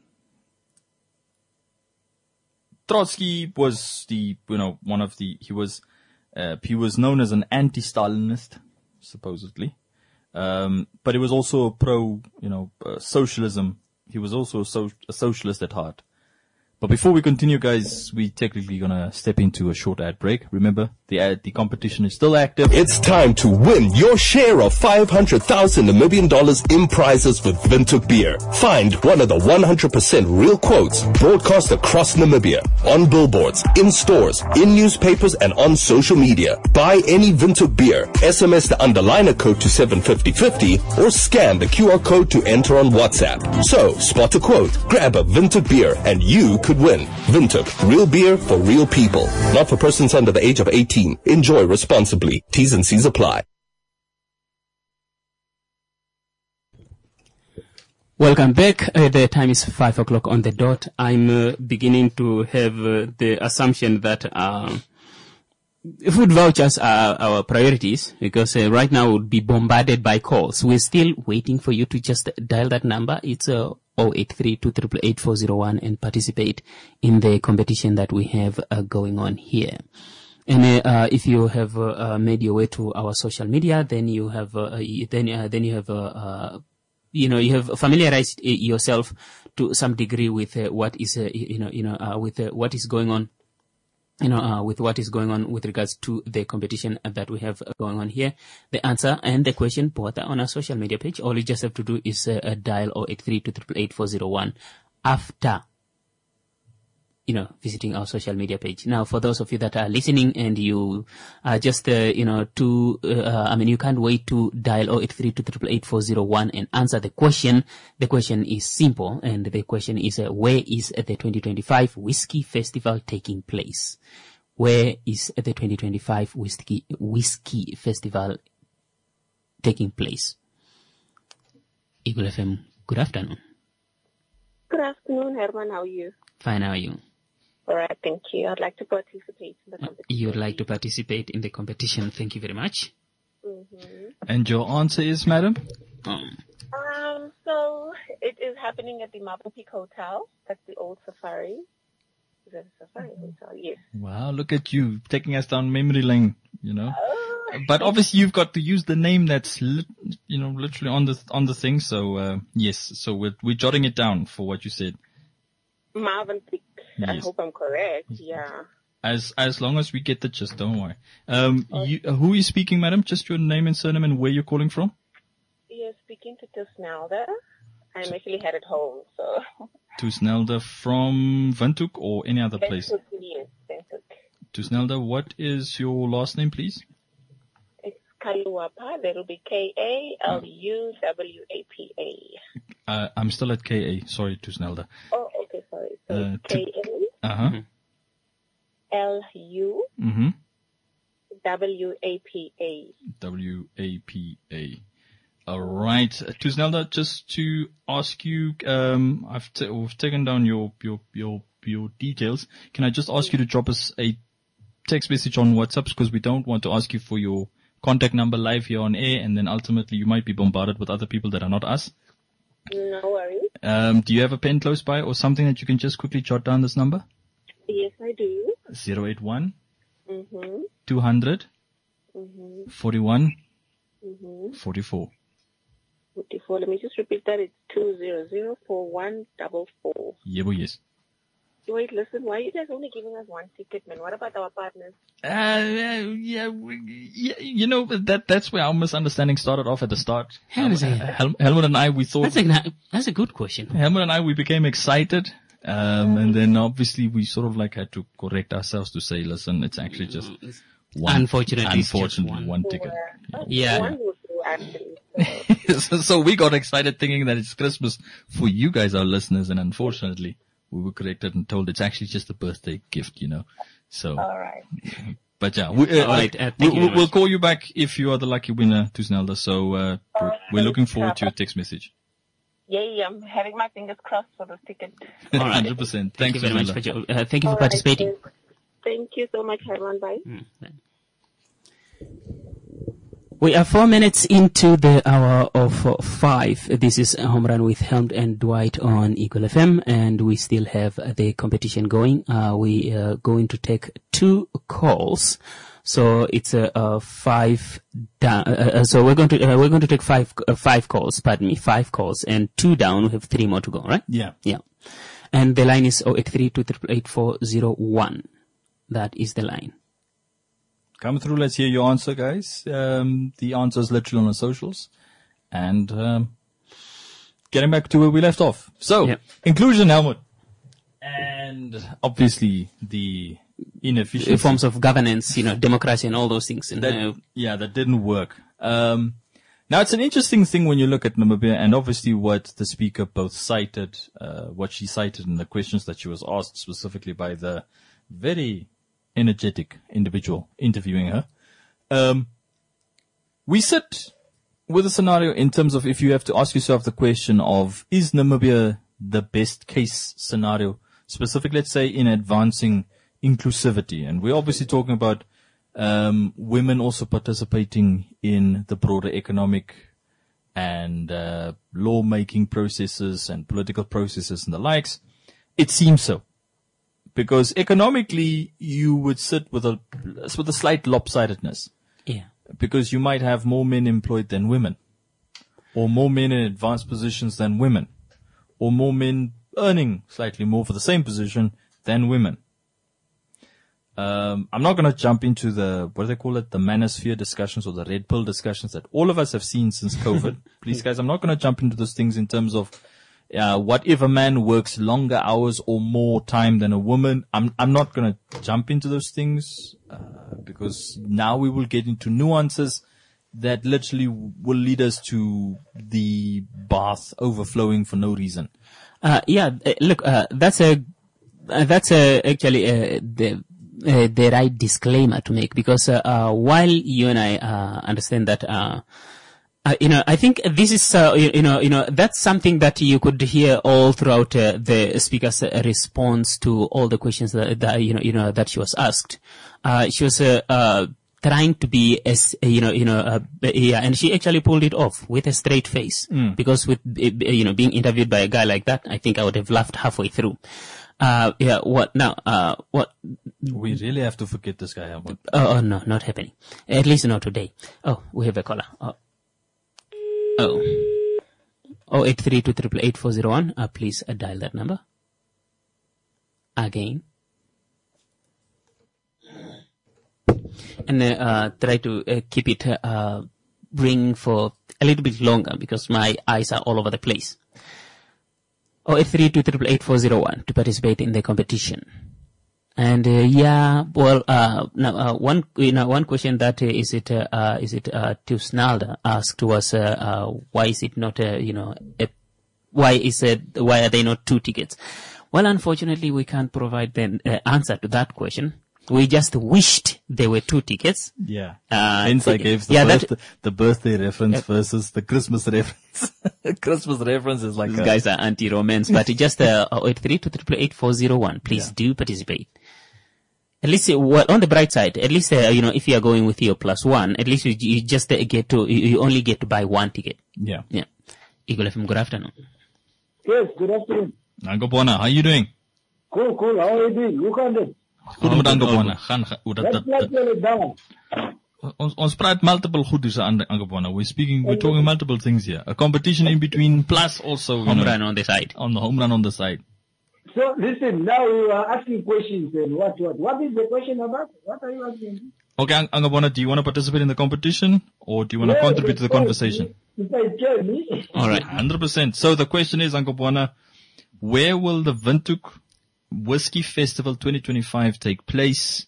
Speaker 2: Trotsky was the, you know, one of the, he was, uh, he was known as an anti-Stalinist, supposedly. Um, but he was also a pro, you know, uh, socialism. He was also a, so, a socialist at heart. But before we continue, guys, we technically gonna step into a short ad break. Remember, the ad, the competition is still active.
Speaker 10: It's time to win your share of five hundred thousand Namibian dollars in prizes with Windhoek Beer. Find one of the one hundred percent real quotes broadcast across Namibia, on billboards, in stores, in newspapers, and on social media. Buy any Windhoek Beer, S M S the underliner code to seven fifty fifty, or scan the Q R code to enter on WhatsApp. So, spot a quote, grab a Windhoek Beer, and you could win. Windhoek, real beer for real people. Not for persons under the age of eighteen. Enjoy responsibly. T's and C's apply.
Speaker 1: Welcome back. Uh, the time is five o'clock on the dot. I'm uh, beginning to have uh, the assumption that uh, food vouchers are our priorities because uh, right now we'll be bombarded by calls. We're still waiting for you to just dial that number. It's uh, zero eight three two eight eight four zero one and participate in the competition that we have uh, going on here. And uh, if you have uh, uh, made your way to our social media, then you have uh, then uh, then you have uh, uh, you know you have familiarized yourself to some degree with uh, what is uh, you know you know uh, with uh, what is going on. You know, uh, with what is going on with regards to the competition that we have going on here. The answer and the question both are on our social media page. All you just have to do is uh, uh, dial zero eight three two eight eight four zero one after, you know, visiting our social media page. Now, for those of you that are listening and you are just, uh, you know, to, uh, I mean, you can't wait to dial zero eight three two eight eight four zero one and answer the question. The question is simple, and the question is, uh, where is the twenty twenty-five Whiskey Festival taking place? Where is the twenty twenty-five Whiskey, Whiskey Festival taking place? Eagle F M, good afternoon.
Speaker 11: Good afternoon, Herman. How are you?
Speaker 1: Fine, how are you?
Speaker 11: All right, thank you. I'd like to participate in the competition.
Speaker 1: You'd like to participate in the competition. Thank you very much.
Speaker 11: Mm-hmm.
Speaker 2: And your answer is, madam?
Speaker 1: Um,
Speaker 11: um, so it is happening at the Marble Peak Hotel. That's the old Safari. Is that a Safari Hotel? Yes.
Speaker 2: Wow, look at you taking us down memory lane, you know.
Speaker 11: Oh.
Speaker 2: But obviously you've got to use the name that's, li- you know, literally on the, on the thing. So, uh, yes, so we're, we're jotting it down for what you said.
Speaker 11: Marble Peak. I
Speaker 2: Yes.
Speaker 11: hope I'm correct. Yeah.
Speaker 2: As as long as we get the gist, don't worry. Um, you, uh, who is speaking, madam? Just your name and surname and where you're calling from.
Speaker 11: You're speaking to Tusnelda. I'm actually headed home, so.
Speaker 2: Tusnelda from Windhoek or any other place?
Speaker 11: Windhoek, yes, Windhoek.
Speaker 2: Tusnelda, what is your last name, please?
Speaker 11: It's Kaluapa. That'll be K A L U W A P A.
Speaker 2: Uh, I'm still at K A. Sorry, Tusnelda.
Speaker 11: Oh, okay, sorry. So
Speaker 2: Uh,
Speaker 11: K A
Speaker 2: Uh-huh.
Speaker 11: L U
Speaker 2: Mm-hmm.
Speaker 11: W A P A.
Speaker 2: W A P A. All right. Uh, Tusnelda, just to ask you, um, I've, t- we've taken down your, your, your, your details. Can I just ask you to drop us a text message on WhatsApp because we don't want to ask you for your contact number live here on air and then ultimately you might be bombarded with other people that are not us.
Speaker 11: No worries.
Speaker 2: Um, do you have a pen close by or something that you can just quickly jot down this number?
Speaker 11: Yes, I do.
Speaker 2: zero eight one
Speaker 11: Mm-hmm.
Speaker 2: two hundred
Speaker 11: Mm-hmm.
Speaker 2: forty-one
Speaker 11: Mm-hmm.
Speaker 2: forty-four.
Speaker 11: forty-four. Let me just repeat that. It's two zero zero four one double four.
Speaker 2: Yeah, boy, yes.
Speaker 11: Wait, listen. Why are you guys only giving us one ticket, man? What about our partners?
Speaker 2: Uh, yeah, we, yeah, you know, that, that's where our misunderstanding started off at the start.
Speaker 1: Hang on a second.
Speaker 2: Hel- Helmut and I, we thought.
Speaker 1: That's a, that's a good question.
Speaker 2: Helmut and I, we became excited. Um, and then obviously we sort of like had to correct ourselves to say, listen, it's actually just one.
Speaker 1: Unfortunately, it's just
Speaker 2: unfortunately,
Speaker 1: one.
Speaker 2: one ticket.
Speaker 1: Yeah.
Speaker 11: One will do, actually.
Speaker 2: so, so we got excited thinking that it's Christmas for you guys, our listeners, and unfortunately we were corrected and told it's actually just a birthday gift, you know. So.
Speaker 11: All right.
Speaker 2: But yeah, we, uh,
Speaker 1: All right, uh,
Speaker 2: we,
Speaker 1: thank you very
Speaker 2: we'll
Speaker 1: much.
Speaker 2: call you back if you are the lucky winner, Tusnelda. So, uh, we're, we're looking forward to your text message.
Speaker 11: Yay, I'm having my fingers crossed for this ticket.
Speaker 1: All right.
Speaker 2: one hundred percent.
Speaker 1: Thank
Speaker 2: Thanks
Speaker 1: you very
Speaker 2: Tusnelda.
Speaker 1: much for, jo- uh, thank you for
Speaker 11: All right,
Speaker 1: participating.
Speaker 11: Thank you so much, Herman. Bye.
Speaker 1: We are four minutes into the hour of uh, five. This is Home Run with Helmut and Dwight on Eagle F M, and we still have uh, the competition going. Uh, we are going to take two calls. So it's a, uh five down. Uh, uh, so we're going to uh, we're going to take five uh, five calls. Pardon me, five calls and two down. We have three more to go, right?
Speaker 2: Yeah.
Speaker 1: Yeah. And the line is zero eight three two eight eight four zero one. That is the line.
Speaker 2: Come through. Let's hear your answer, guys. Um, the answer is literally on the socials. And, um, getting back to where we left off. So,
Speaker 1: Yep.
Speaker 2: inclusion, Helmut. And obviously the inefficiency.
Speaker 1: Forms of governance, you know, democracy and all those things. And,
Speaker 2: that,
Speaker 1: uh,
Speaker 2: yeah, that didn't work. Um, now it's an interesting thing when you look at Namibia and obviously what the speaker both cited, uh, what she cited in the questions that she was asked specifically by the very energetic individual interviewing her. Um, we sit with a scenario in terms of if you have to ask yourself the question of, is Namibia the best case scenario, specifically, let's say, in advancing inclusivity? And we're obviously talking about um, women also participating in the broader economic and uh, law-making processes and political processes and the likes. It seems so. Because economically, you would sit with a with a slight lopsidedness.
Speaker 1: yeah.
Speaker 2: Because you might have more men employed than women, or more men in advanced positions than women, or more men earning slightly more for the same position than women. Um, I'm not going to jump into the, what do they call it, the manosphere discussions or the red pill discussions that all of us have seen since COVID. Please, guys, I'm not going to jump into those things in terms of Uh, what if a man works longer hours or more time than a woman? I'm, I'm not going to jump into those things, uh, because now we will get into nuances that literally will lead us to the bath overflowing for no reason.
Speaker 1: Uh, yeah, uh, look, uh, that's a, uh, that's a, actually, uh, the, uh, the right disclaimer to make because, uh, uh, while you and I, uh, understand that, uh, Uh, you know, I think this is, uh, you, you know, you know, that's something that you could hear all throughout uh, the speaker's uh, response to all the questions that, that, you know, you know, that she was asked. Uh, she was, uh, uh, trying to be as, uh, you know, you know, uh, yeah, and she actually pulled it off with a straight face.
Speaker 2: Mm.
Speaker 1: Because with, uh, you know, being interviewed by a guy like that, I think I would have laughed halfway through. Uh, yeah, what now, uh, what?
Speaker 2: We really have to forget this guy, Helmut.
Speaker 1: Oh, oh, no, not happening. At least not today. Oh, we have a caller. Oh. Oh, oh eight three two triple eight four zero one. Uh, please uh, dial that number again. and uh, uh, try to uh, keep it uh, ringing for a little bit longer because my eyes are all over the place. oh eight three two eight eight four zero one to participate in the competition. And uh, yeah, well, uh, now uh, one you know one question that uh, is it uh, uh, is it uh, Tusnalda asked was uh, uh, why is it not uh, you know a, why is it why are they not two tickets? Well, unfortunately, we can't provide the uh, answer to that question. We just wished there were two tickets.
Speaker 2: Yeah.
Speaker 1: Uh,
Speaker 2: Hence I gave the,
Speaker 1: yeah,
Speaker 2: birthday,
Speaker 1: that,
Speaker 2: the birthday reference
Speaker 1: uh,
Speaker 2: versus the Christmas reference. Christmas reference is like
Speaker 1: these
Speaker 2: a,
Speaker 1: guys are anti-romance, but just uh, oh eight three two eight eight four zero one. Please
Speaker 2: Yeah.
Speaker 1: do participate. At least, uh, well, on the bright side, at least, uh, you know, if you are going with your plus one, at least you, you just uh, get to, you, you only get to buy one ticket.
Speaker 2: Yeah.
Speaker 1: Yeah. Eagle F M, good afternoon.
Speaker 12: Yes, good afternoon.
Speaker 2: Angobona, how are you doing?
Speaker 12: Cool, cool. How are you doing? Hoe gaan dit?
Speaker 2: Goed met Angobona. Gaan, gaan, hoe dat,
Speaker 12: Wat
Speaker 2: dat,
Speaker 12: plaat
Speaker 2: dat,
Speaker 12: jullie daar?
Speaker 2: ons, ons praat multiple goodies aan Angobona. We're speaking, we're talking multiple things here. A competition in between plus also, you
Speaker 1: Home
Speaker 2: know,
Speaker 1: run on the side.
Speaker 2: on the home run on the side.
Speaker 12: So, listen, now you are asking questions and what, what? What is the question about? What are you asking?
Speaker 2: Okay, Ang- Angobona, do you want to participate in the competition or do you want to
Speaker 12: Yeah,
Speaker 2: contribute to the
Speaker 12: of course.
Speaker 2: conversation?
Speaker 12: If I tell me.
Speaker 2: All right, one hundred percent. So the question is, Angobona, where will the Windhoek Whiskey Festival twenty twenty-five take place?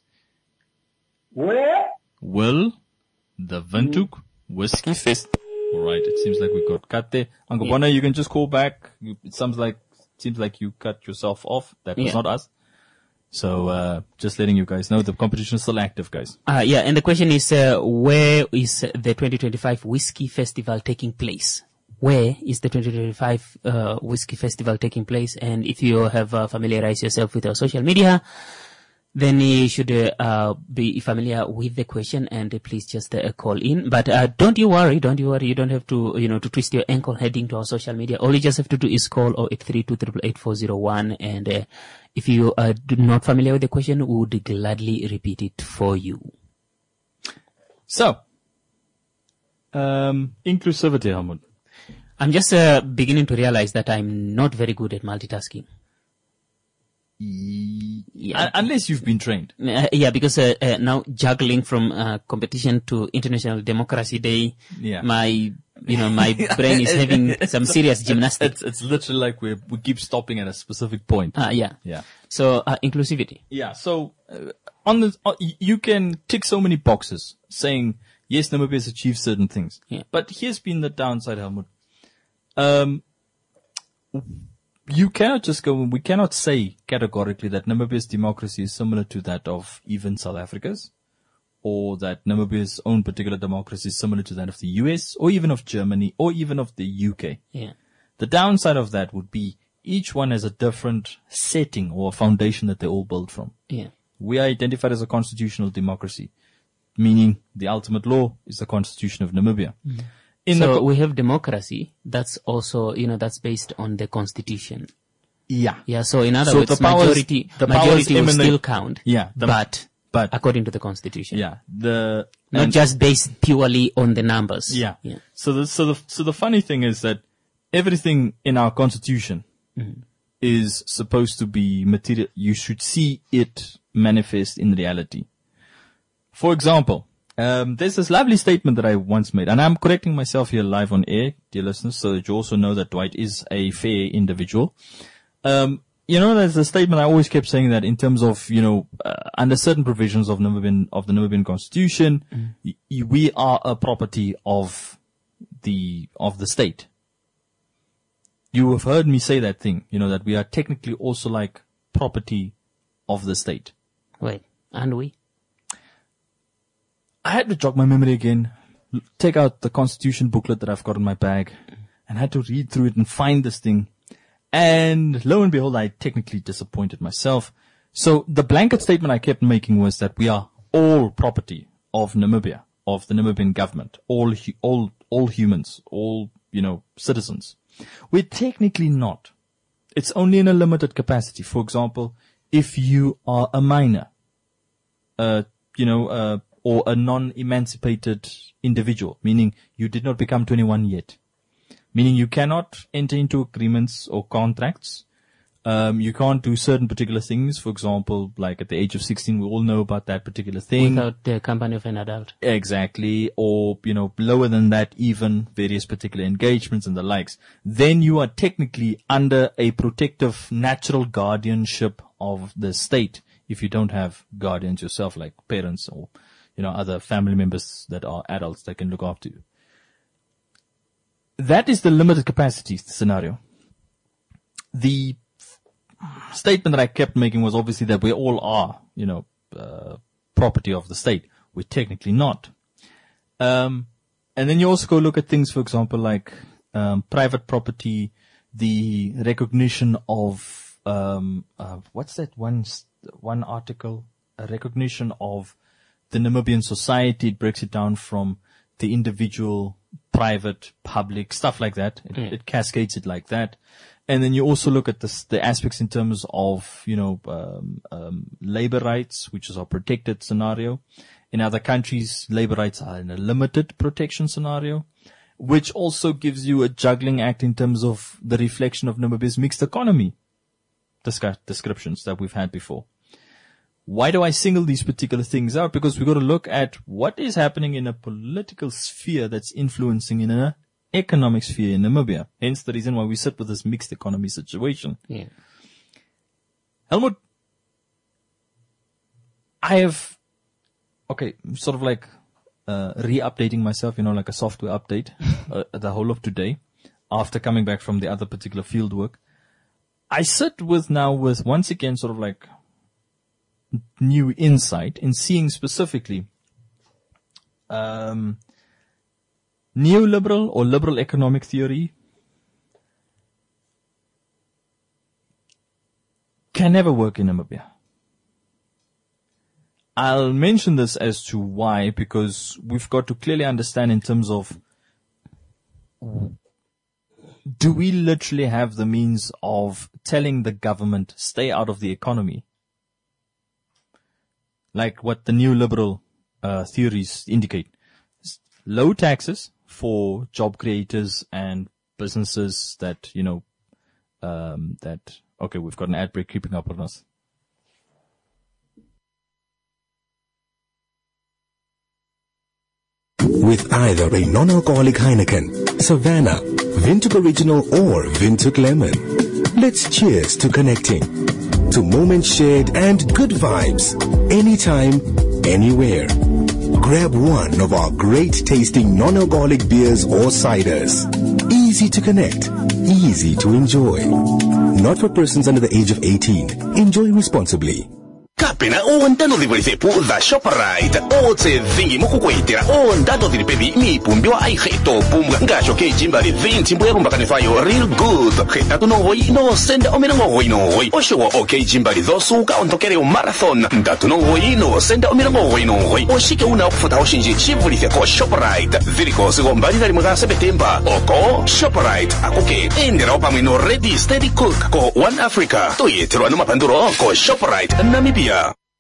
Speaker 12: Where?
Speaker 2: Will the Windhoek Whiskey Fest? All right, it seems like we got cut there. Angobona, you can just call back. You, it sounds like seems like you cut yourself off. That was
Speaker 1: Yeah.
Speaker 2: not us. So uh just letting you guys know the competition is still active, guys.
Speaker 1: Uh, yeah, and the question is, uh, where is the twenty twenty-five Whiskey Festival taking place? Where is the twenty twenty-five uh, Whiskey Festival taking place? And if you have uh, familiarized yourself with our social media, then you should uh, uh, be familiar with the question and uh, please just uh, call in. But uh, don't you worry, don't you worry. You don't have to, you know, to twist your ankle heading to our social media. All you just have to do is call oh eight three two eight eight four zero one. And uh, if you are uh, not familiar with the question, we would gladly repeat it for you.
Speaker 2: So, um, inclusivity, Hamud.
Speaker 1: I'm just uh, beginning to realize that I'm not very good at multitasking.
Speaker 2: Yeah. Unless you've been trained.
Speaker 1: Uh, yeah, because uh, uh, now juggling from uh, competition to International Democracy Day,
Speaker 2: Yeah.
Speaker 1: my you know my brain is having some serious gymnastics.
Speaker 2: It's, it's literally like we we keep stopping at a specific point.
Speaker 1: Uh, yeah.
Speaker 2: Yeah.
Speaker 1: So uh, inclusivity.
Speaker 2: Yeah. So uh, on the uh, you can tick so many boxes saying yes, Namibia has achieved certain things.
Speaker 1: Yeah.
Speaker 2: But here's been the downside, Helmut. Um, you cannot just go, we cannot say categorically that Namibia's democracy is similar to that of even South Africa's, or that Namibia's own particular democracy is similar to that of the U S, or even of Germany, or even of the U K.
Speaker 1: Yeah.
Speaker 2: The downside of that would be each one has a different setting or foundation that they all build from.
Speaker 1: Yeah.
Speaker 2: We are identified as a constitutional democracy, meaning the ultimate law is the Constitution of Namibia.
Speaker 1: Mm.
Speaker 2: In
Speaker 1: so
Speaker 2: the co-
Speaker 1: we have democracy. That's also, you know, that's based on the constitution.
Speaker 2: Yeah.
Speaker 1: Yeah. So in other
Speaker 2: So
Speaker 1: words,
Speaker 2: the powers-
Speaker 1: majority,
Speaker 2: the powers
Speaker 1: majority will
Speaker 2: emanate-
Speaker 1: still count.
Speaker 2: Yeah, the-
Speaker 1: but,
Speaker 2: but
Speaker 1: according to the constitution.
Speaker 2: Yeah. The,
Speaker 1: Not
Speaker 2: and-
Speaker 1: just based purely on the numbers.
Speaker 2: Yeah.
Speaker 1: Yeah.
Speaker 2: So the, so the, so the funny thing is that everything in our constitution
Speaker 1: Mhm.
Speaker 2: is supposed to be material. You should see it manifest in reality. For example, um, there's this lovely statement that I once made, and I'm correcting myself here live on air, dear listeners, so that you also know that Dwight is a fair individual. Um, you know, there's a statement I always kept saying that in terms of, you know, uh, under certain provisions of Namibian, of the Namibian constitution,
Speaker 1: Mm.
Speaker 2: y- y- we are a property of the, of the state. You have heard me say that thing, you know, that we are technically also like property of the state.
Speaker 1: Wait, and we?
Speaker 2: I had to jog my memory again, l- take out the constitution booklet that I've got in my bag, and had to read through it and find this thing. And lo and behold, I technically disappointed myself. So the blanket statement I kept making was that we are all property of Namibia, of the Namibian government, all, hu- all, all humans, all, you know, citizens. We're technically not. It's only in a limited capacity. For example, if you are a minor, uh, you know, uh, or a non-emancipated individual, meaning you did not become twenty-one yet, meaning you cannot enter into agreements or contracts, Um, you can't do certain particular things. For example, like at the age of sixteen, we all know about that particular thing.
Speaker 1: Without the company of an adult.
Speaker 2: Exactly. Or, you know, lower than that, even various particular engagements and the likes. Then you are technically under a protective natural guardianship of the state if you don't have guardians yourself, like parents or, you know, other family members that are adults that can look after you. That is the limited capacity scenario. The statement that I kept making was obviously that we all are, you know, uh, property of the state. We're technically not. Um, and then you also go look at things, for example, like um, private property, the recognition of um, uh, what's that one one article? A recognition of the Namibian society. It breaks it down from the individual, private, public, stuff like that. It, mm. it cascades it like that. And then you also look at this, the aspects in terms of, you know, um, um, labor rights, which is our protected scenario. In other countries, labor rights are in a limited protection scenario, which also gives you a juggling act in terms of the reflection of Namibia's mixed economy discuss, descriptions that we've had before. Why do I single these particular things out? Because we've got to look at what is happening in a political sphere that's influencing in an economic sphere in Namibia. Hence the reason why we sit with this mixed economy situation.
Speaker 1: Yeah.
Speaker 2: Helmut, I have, okay, sort of like uh, re-updating myself, you know, like a software update uh, the whole of today after coming back from the other particular field work. I sit with now with once again sort of like new insight in seeing specifically um, neoliberal or liberal economic theory can never work in Namibia. I'll mention this as to why, because we've got to clearly understand in terms of, do we literally have the means of telling the government, stay out of the economy? Like what the neoliberal uh, theories indicate. Low taxes for job creators and businesses that, you know, um, that, okay, we've got an ad break creeping up on us.
Speaker 3: With either a non-alcoholic Heineken, Savannah, Windhoek Original or Windhoek Lemon. Let's cheers to connecting, to moments shared and good vibes, anytime, anywhere. Grab one of our great tasting non-alcoholic beers or ciders. Easy to connect, easy to enjoy. Not for persons under the age of eighteen. Enjoy responsibly.
Speaker 13: Kapena o ndano divorisepu the Shoprite o tse vingi mukukwetera o ndano diripevi mi pumbiwa ai heto pumga ngasho ke jimbali vinti mbwerumba kanifayo real good heta tuno hoi no senda omirango hoi no hoi oshiwa okay jimbali zosuka ontokere o marathon ndatuno hoi no senda omirango hoi no hoi oshike una okufuta oshinji chivurise ko Shoprite viriko sigombali dali mga September oko Shoprite akuke endera opamwe no ready steady cook ko One Africa toyeterwa no mapanduro ko Shoprite Namibia.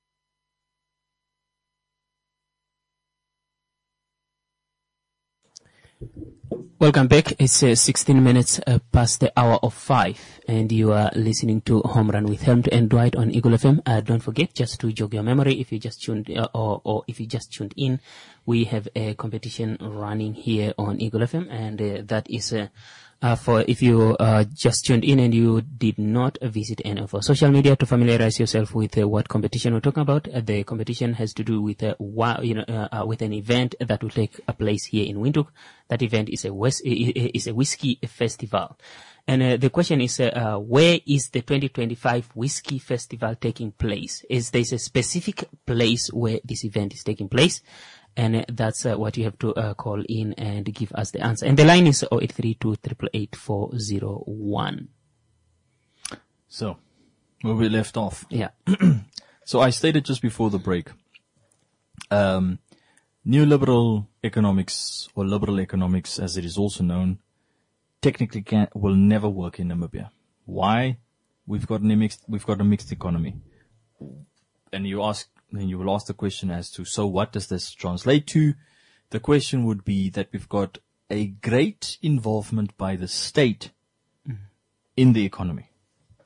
Speaker 1: Welcome back. It's uh, sixteen minutes uh, past the hour of five, and you are listening to Home Run with Helmut and Dwight on Eagle F M. Uh, don't forget, just to jog your memory, if you just tuned uh, or, or if you just tuned in, we have a competition running here on Eagle F M, and uh, that is uh, uh, for if you uh, just tuned in and you did not visit any of our social media to familiarize yourself with uh, what competition we're talking about. Uh, the competition has to do with uh, wa- you know uh, uh, with an event that will take a place here in Windhoek. That event is a West, is a whiskey festival. And uh, the question is, uh, uh, where is the twenty twenty-five whiskey festival taking place? Is there a specific place where this event is taking place? And uh, that's uh, what you have to uh, call in and give us the answer. And the line is zero eight three two, eight eight eight, four zero one.
Speaker 2: So, where we left off.
Speaker 1: Yeah.
Speaker 2: So I stated just before the break, um, neoliberal economics, or liberal economics as it is also known, technically can, will never work in Namibia. Why? We've got a mixed, we've got a mixed economy. And you ask, then you will ask the question as to, so what does this translate to? The question would be that we've got a great involvement by the state mm. in the economy.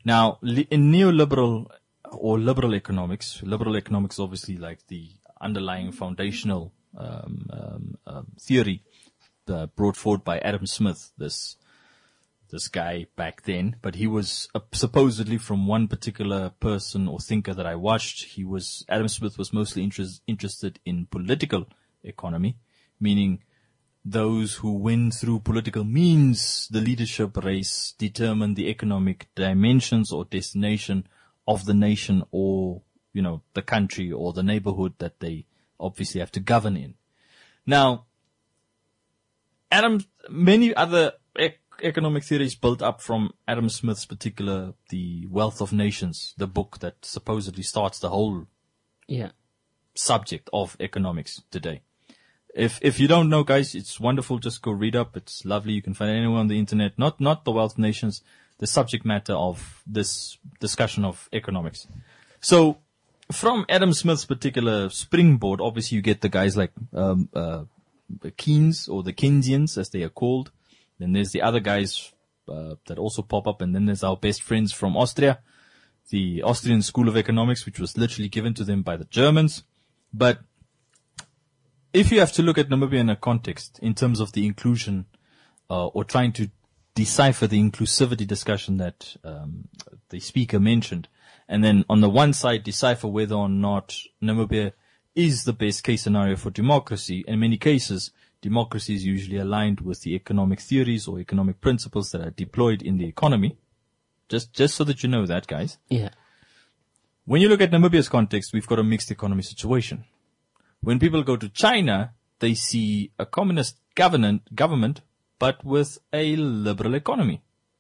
Speaker 2: Now, li- in neoliberal or liberal economics, liberal economics is obviously like the underlying foundational um, um, um, theory uh, brought forward by Adam Smith, this this guy back then. But he was uh, supposedly from one particular person or thinker that I watched. He was Adam Smith was mostly interest, interested in political economy, meaning those who win through political means the leadership race determine the economic dimensions or destination of the nation or, you know, the country or the neighborhood that they obviously have to govern in. Now, Adam, many other ec- economic theories built up from Adam Smith's particular, The Wealth of Nations, the book that supposedly starts the whole
Speaker 1: yeah.
Speaker 2: subject of economics today. If, if you don't know, guys, it's wonderful. Just go read up. It's lovely. You can find it anywhere on the internet. Not, not The Wealth of Nations, the subject matter of this discussion of economics. So from Adam Smith's particular springboard, obviously you get the guys like, um, uh, the Keynes or the Keynesians as they are called. Then there's the other guys, uh, that also pop up. And then there's our best friends from Austria, the Austrian School of Economics, which was literally given to them by the Germans. But if you have to look at Namibia in a context in terms of the inclusion, uh, or trying to decipher the inclusivity discussion that um, the speaker mentioned, and then on the one side decipher whether or not Namibia is the best case scenario for democracy. In many cases, democracy is usually aligned with the economic theories or economic principles that are deployed in the economy. Just, just so that you know that, guys.
Speaker 1: Yeah.
Speaker 2: When you look at Namibia's context, we've got a mixed economy situation. When people go to China, they see a communist government, government, but with a liberal economy.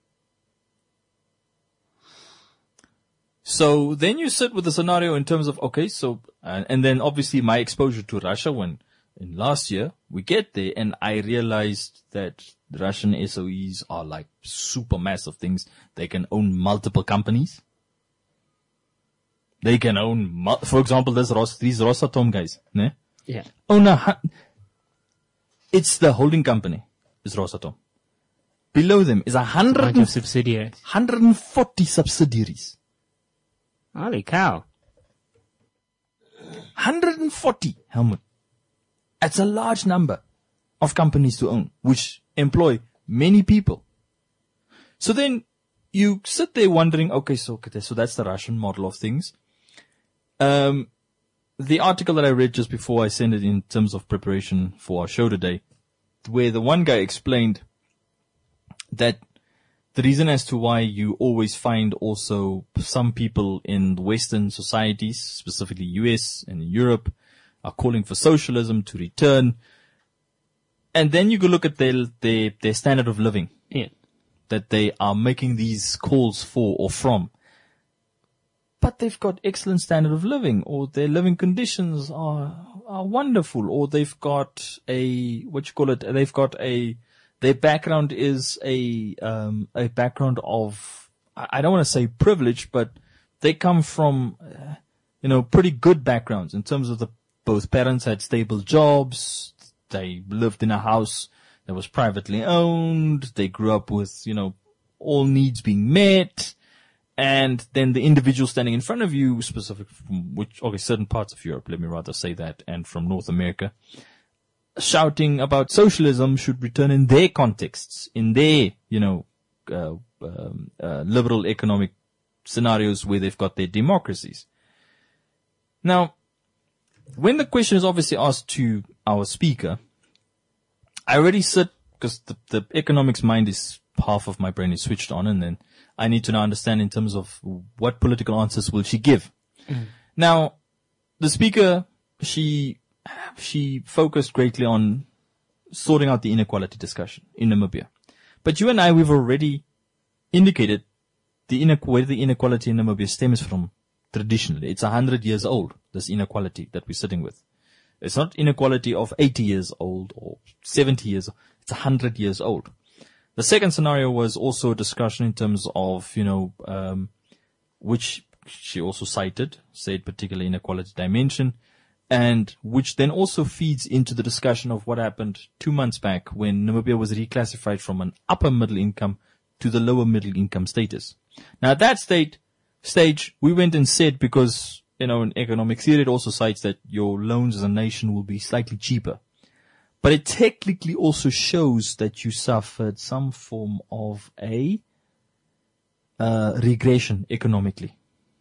Speaker 2: So then you sit with the scenario in terms of, okay, so, uh, and then obviously my exposure to Russia when in last year we get there and I realized that Russian S O Es are like super massive things. They can own multiple companies. They can own, mul- for example, this Ros- these Rosatom guys, ne?
Speaker 1: Yeah.
Speaker 2: Own a, hu- it's the holding company. Is Rosatom. Below them is a hundred
Speaker 1: of subsidiaries.
Speaker 2: hundred and forty subsidiaries.
Speaker 1: Holy cow.
Speaker 2: hundred and forty, Helmut. That's a large number of companies to own, which employ many people. So then you sit there wondering, okay, so, so that's the Russian model of things. Um, the article that I read just before I sent it in terms of preparation for our show today, where the one guy explained that the reason as to why you always find also some people in Western societies, specifically U S and Europe, are calling for socialism to return. And then you go look at their, their, their standard of living.
Speaker 1: Yeah.
Speaker 2: That they are making these calls for or from. But they've got excellent standard of living, or their living conditions are, are wonderful, or they've got a, what you call it, they've got a, their background is a, um, a background of, I don't want to say privilege, but they come from, uh, you know, pretty good backgrounds in terms of the, both parents had stable jobs, they lived in a house that was privately owned, they grew up with, you know, all needs being met. And then the individual standing in front of you, specific from which, okay, certain parts of Europe, let me rather say that, and from North America, shouting about socialism should return in their contexts, in their, you know, uh, um, uh, liberal economic scenarios where they've got their democracies. Now, when the question is obviously asked to our speaker, I already sit, because the, the economics mind is, half of my brain is switched on, and then I need to now understand in terms of what political answers will she give. Mm. Now, the speaker, she, she focused greatly on sorting out the inequality discussion in Namibia. But you and I, we've already indicated the inequ- where the inequality in Namibia stems from traditionally. It's a hundred years old, this inequality that we're sitting with. It's not inequality of eighty years old or seventy years old. It's a hundred years old. The second scenario was also a discussion in terms of, you know, um, which she also cited, said particular inequality dimension, and which then also feeds into the discussion of what happened two months back when Namibia was reclassified from an upper middle income to the lower middle income status. Now at that state, stage, we went and said, because, you know, in economic theory, it also cites that your loans as a nation will be slightly cheaper. But it technically also shows that you suffered some form of a uh, regression economically.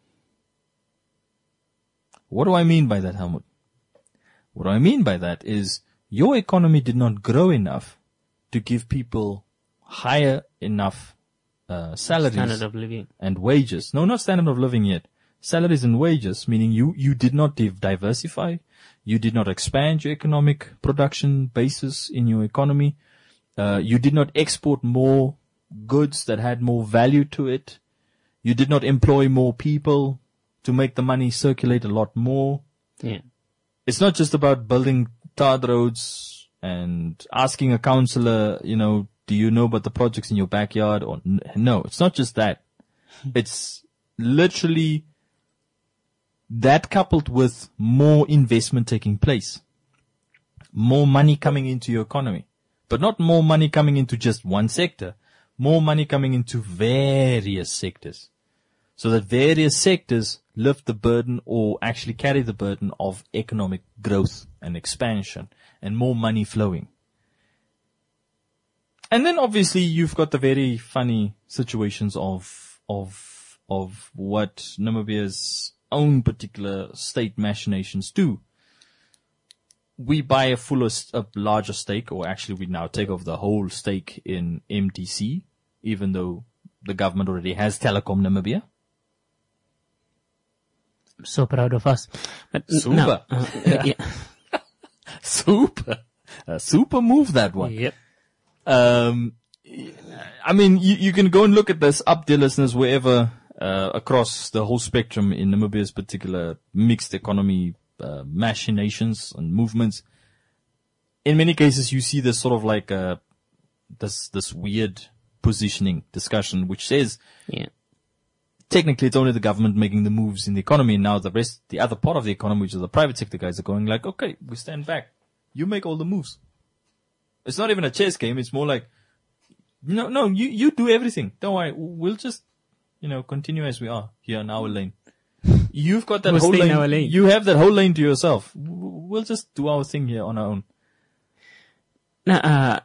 Speaker 2: What do I mean by that, Helmut? What I mean by that is your economy did not grow enough to give people higher enough uh, salaries
Speaker 1: Standard of living.
Speaker 2: and wages. No, not standard of living yet. Salaries and wages, meaning you, you did not div- diversify. You did not expand your economic production basis in your economy. Uh, you did not export more goods that had more value to it. You did not employ more people to make the money circulate a lot more.
Speaker 1: Yeah.
Speaker 2: It's not just about building tarred roads and asking a councillor, you know, do you know about the projects in your backyard? Or n- no, it's not just that. It's literally that coupled with more investment taking place, more money coming into your economy, but not more money coming into just one sector, more money coming into various sectors, so that various sectors lift the burden or actually carry the burden of economic growth and expansion and more money flowing. And then obviously you've got the very funny situations of, of, of what Namibia's own particular state machinations do. We buy a fuller, a larger stake, or actually we now take over the whole stake in M D C, even though the government already has Telecom Namibia.
Speaker 1: I'm so proud of us. But
Speaker 2: Super.
Speaker 1: No, uh, yeah.
Speaker 2: Super. A super move, that one.
Speaker 1: Yep.
Speaker 2: Um, I mean, you, you can go and look at this up, dear listeners, wherever, uh, across the whole spectrum in Namibia's particular mixed economy, uh, machinations and movements. In many cases, you see this sort of like, uh, this, this weird positioning discussion, which says,
Speaker 1: yeah,
Speaker 2: technically it's only the government making the moves in the economy. And now the rest, the other part of the economy, which is the private sector guys, are going like, okay, we stand back. You make all the moves. It's not even a chess game. It's more like, no, no, you, you do everything. Don't worry. We'll just, you know, continue as we are here in our lane. You've got that
Speaker 1: We'll
Speaker 2: whole
Speaker 1: stay in
Speaker 2: lane.
Speaker 1: our lane.
Speaker 2: You have that whole lane to yourself. We'll just do our thing here on our own.
Speaker 1: Now, uh,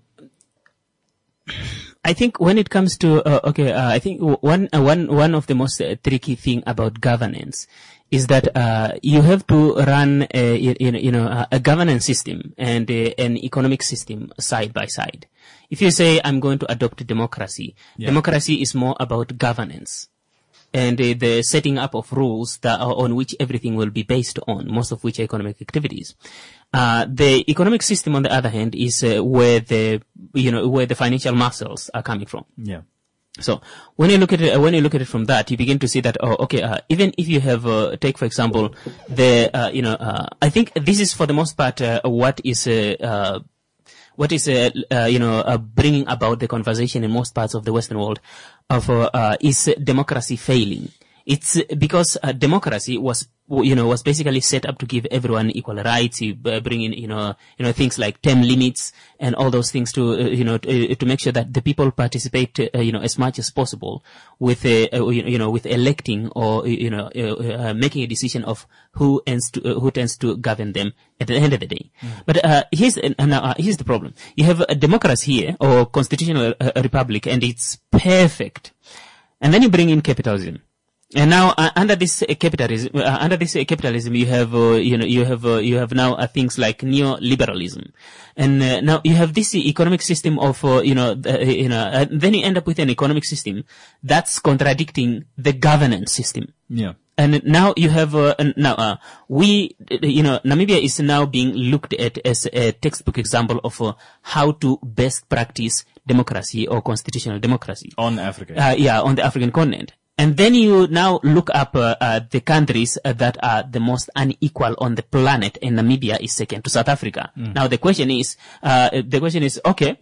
Speaker 1: I think when it comes to, uh, okay, uh, I think one, uh, one, one of the most uh, tricky thing about governance is that, uh, you have to run a, you, you know, a, a governance system and a, an economic system side by side. If you say, I'm going to adopt democracy,
Speaker 2: Yeah.
Speaker 1: democracy is more about governance and uh, the setting up of rules that are on which everything will be based on, most of which are economic activities. Uh, the economic system, on the other hand, is uh, where the, you know, where the financial muscles are coming from.
Speaker 2: Yeah.
Speaker 1: So when you look at it, uh, when you look at it from that, you begin to see that, oh, okay, uh, even if you have, uh, take for example, the, uh, you know, uh, I think this is for the most part, uh, what is, uh, uh, what is, uh, uh, you know, uh, bringing about the conversation in most parts of the Western world of, uh, uh is democracy failing. It's because uh, democracy was, you know, was basically set up to give everyone equal rights. You uh, bring in, you know, you know, things like term limits and all those things to, uh, you know, to, to make sure that the people participate, uh, you know, as much as possible with, uh, uh, you know, with electing or, you know, uh, uh, making a decision of who ends to, uh, who tends to govern them at the end of the day. Mm. But uh, here's uh, now uh, here's the problem: you have a democracy here or constitutional uh, republic, and it's perfect, and then you bring in capitalism. And now, uh, under this uh, capitalism, uh, under this uh, capitalism, you have, uh, you know, you have, uh, you have now uh, things like neoliberalism, and uh, now you have this economic system of, uh, you know, uh, you know, uh, then you end up with an economic system that's contradicting the governance system.
Speaker 2: Yeah.
Speaker 1: And now you have, uh, and now, uh, we, you know, Namibia is now being looked at as a textbook example of uh, how to best practice democracy or constitutional democracy.
Speaker 2: On Africa.
Speaker 1: Uh, yeah, on the African continent. And then you now look up uh, uh, the countries uh, that are the most unequal on the planet, and Namibia is second to South Africa.
Speaker 2: Mm.
Speaker 1: Now the question is, uh, the question is, okay,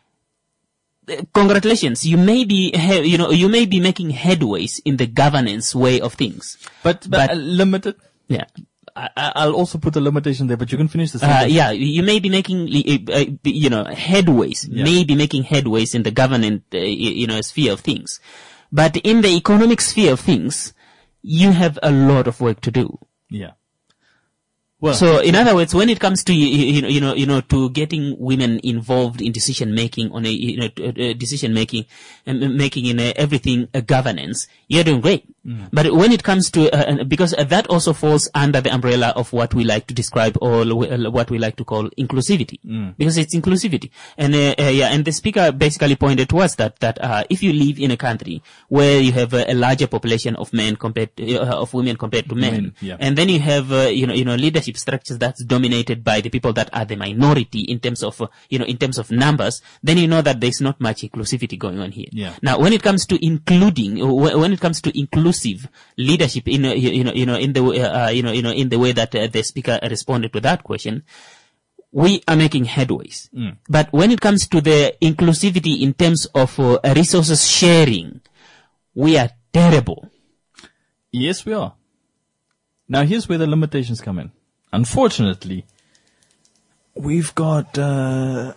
Speaker 1: congratulations, you may be, you know, you may be making headways in the governance way of things,
Speaker 2: but but,
Speaker 1: but
Speaker 2: uh, limited.
Speaker 1: Yeah,
Speaker 2: I, I'll also put a limitation there, but you can finish the
Speaker 1: Uh,
Speaker 2: sentence.
Speaker 1: yeah, you may be making, uh, uh, you know, headways,
Speaker 2: Yeah.
Speaker 1: may be making headways in the government, uh, you know, sphere of things. But in the economic sphere of things, you have a lot of work to do.
Speaker 2: Yeah. Well,
Speaker 1: so in other words, when it comes to you, you know, you know, you know, to getting women involved in decision making on a, you know, uh, decision making, um, making in uh, everything uh, governance, you're doing great.
Speaker 2: Mm.
Speaker 1: But when it comes to, uh, because uh, that also falls under the umbrella of what we like to describe or uh, what we like to call inclusivity,
Speaker 2: Mm.
Speaker 1: because it's inclusivity. And uh, uh, yeah, and the speaker basically pointed towards that that uh, if you live in a country where you have a, a larger population of men compared to, uh, of women compared to men,
Speaker 2: Men, yeah.
Speaker 1: and then you have uh, you know you know leadership structures that's dominated by the people that are the minority in terms of uh, you know in terms of numbers, then you know that there's not much inclusivity going on here.
Speaker 2: Yeah.
Speaker 1: Now, when it comes to including, uh, when it comes to inclusive leadership, in uh, you you know you know in the uh, you know you know in the way that uh, the speaker responded to that question, we are making headways.
Speaker 2: Mm.
Speaker 1: But when it comes to the inclusivity in terms of uh, resources sharing, we are terrible.
Speaker 2: Yes, we are. Now, here's where the limitations come in. Unfortunately, we've got uh,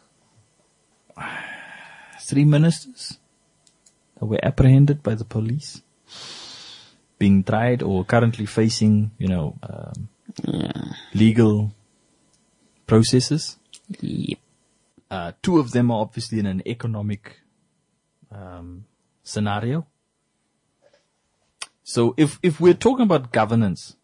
Speaker 2: three ministers that were apprehended by the police, being tried or currently facing, you know, um,
Speaker 1: yeah.
Speaker 2: legal processes.
Speaker 1: Yep.
Speaker 2: Uh, two of them are obviously in an economic um, scenario. So if, if we're talking about governance,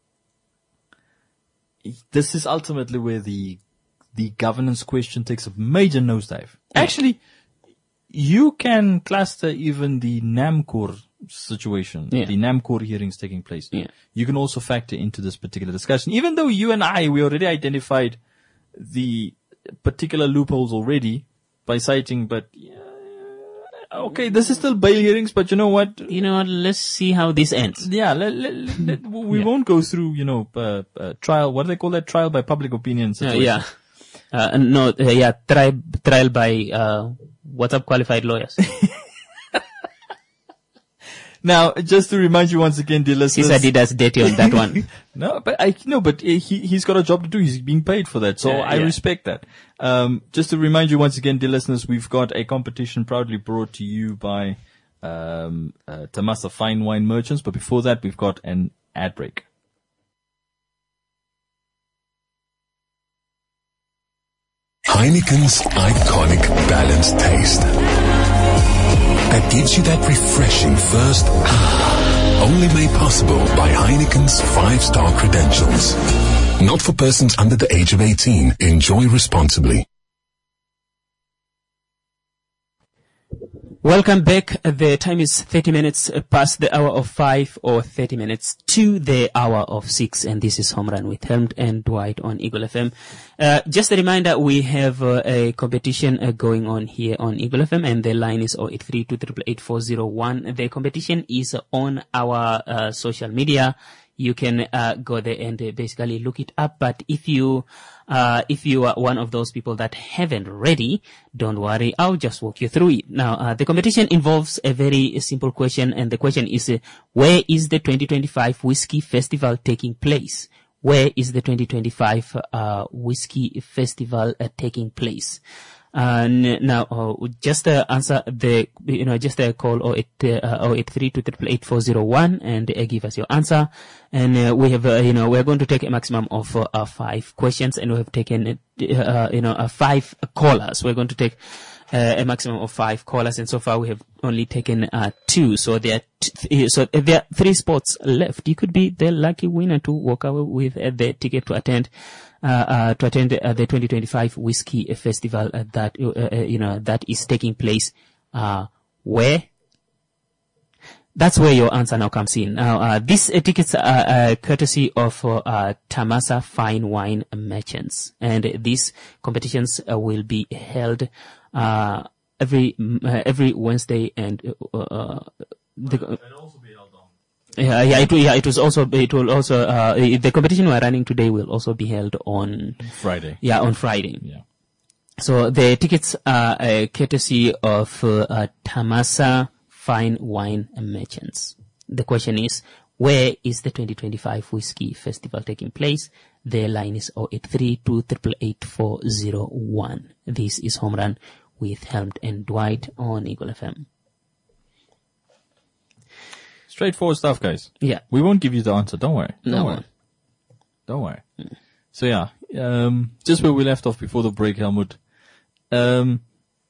Speaker 2: this is ultimately where the, the governance question takes a major nosedive. Actually, you can cluster even the NAMCOR situation,
Speaker 1: Yeah.
Speaker 2: the NAMCOR hearings taking place.
Speaker 1: Yeah.
Speaker 2: You can also factor into this particular discussion, even though you and I, we already identified the particular loopholes already by citing, but yeah, okay, this is still bail hearings, but you know what?
Speaker 1: You know what? Let's see how this ends.
Speaker 2: Yeah, let, let, let, let- we won't go through, you know, uh, uh, trial, what do they call that? Trial by public opinion
Speaker 1: Uh,
Speaker 2: situation.
Speaker 1: yeah. Uh, no, uh, yeah, trial, trial by, uh, what's up qualified lawyers.
Speaker 2: Now, just to remind you once again, dear listeners.
Speaker 1: Cesar did us dirty on that one.
Speaker 2: No, but I, no, but he, he's got a job to do. He's being paid for that. So
Speaker 1: Yeah,
Speaker 2: I
Speaker 1: yeah.
Speaker 2: respect that. Um, just to remind you once again, dear listeners, we've got a competition proudly brought to you by, um, uh, Tamasa Fine Wine Merchants. But before that, we've got an ad break.
Speaker 3: Heineken's iconic balanced taste. That gives you that refreshing first only made possible by Heineken's five-star credentials. Not for persons under the age of eighteen. Enjoy responsibly.
Speaker 1: Welcome back. The time is thirty minutes past the hour of five, or thirty minutes to the hour of six, and this is Home Run with Helmut and Dwight on Eagle F M. Uh, just a reminder, we have uh, a competition uh, going on here on Eagle F M, and the line is zero eight three two eight eight four zero one. The competition is on our uh, social media. You can uh, go there and uh, basically look it up. But if you uh, if you are one of those people that haven't ready, don't worry. I'll just walk you through it. Now, uh, the competition involves a very simple question, and the question is, uh, where is the twenty twenty-five Whiskey Festival taking place? Where is the twenty twenty-five uh, Whiskey Festival uh, taking place? And now, uh, just uh, answer the, you know, just uh, call zero eight three two eight eight four zero one and uh, give us your answer. And uh, we have, uh, you know, we're going to take a maximum of uh, uh, five questions, and we have taken, uh, you know, uh, five callers. We're going to take uh, a maximum of five callers, and so far we have only taken uh, two. So there, are t- th- so there are three spots left. You could be the lucky winner to walk away with uh, the ticket to attend. Uh, uh, to attend uh, the twenty twenty-five Whiskey Festival uh, that, uh, uh, you know, that is taking place, uh, where? That's where your answer now comes in. Now, uh, these uh, tickets are uh, courtesy of uh, uh, Tamasa Fine Wine Merchants, and uh, these competitions uh, will be held uh, every uh, every Wednesday, and uh, uh, the, Yeah, yeah, it will, yeah, it was also, it will also, uh, the competition we're running today will also be held on
Speaker 2: Friday.
Speaker 1: Yeah, on Friday.
Speaker 2: Yeah.
Speaker 1: So the tickets are uh, courtesy of uh, uh, Tamasa Fine Wine Merchants. The question is, Where is the twenty twenty-five Whiskey Festival taking place? Their line is zero eight three two eight eight four zero one. This is Home Run with Helmut and Dwight on Eagle F M.
Speaker 2: Straightforward stuff, guys.
Speaker 1: Yeah.
Speaker 2: We won't give you the answer. Don't worry. Don't
Speaker 1: No.
Speaker 2: worry. Don't worry. Mm. So yeah, um, just where we left off before the break, Helmut. Um,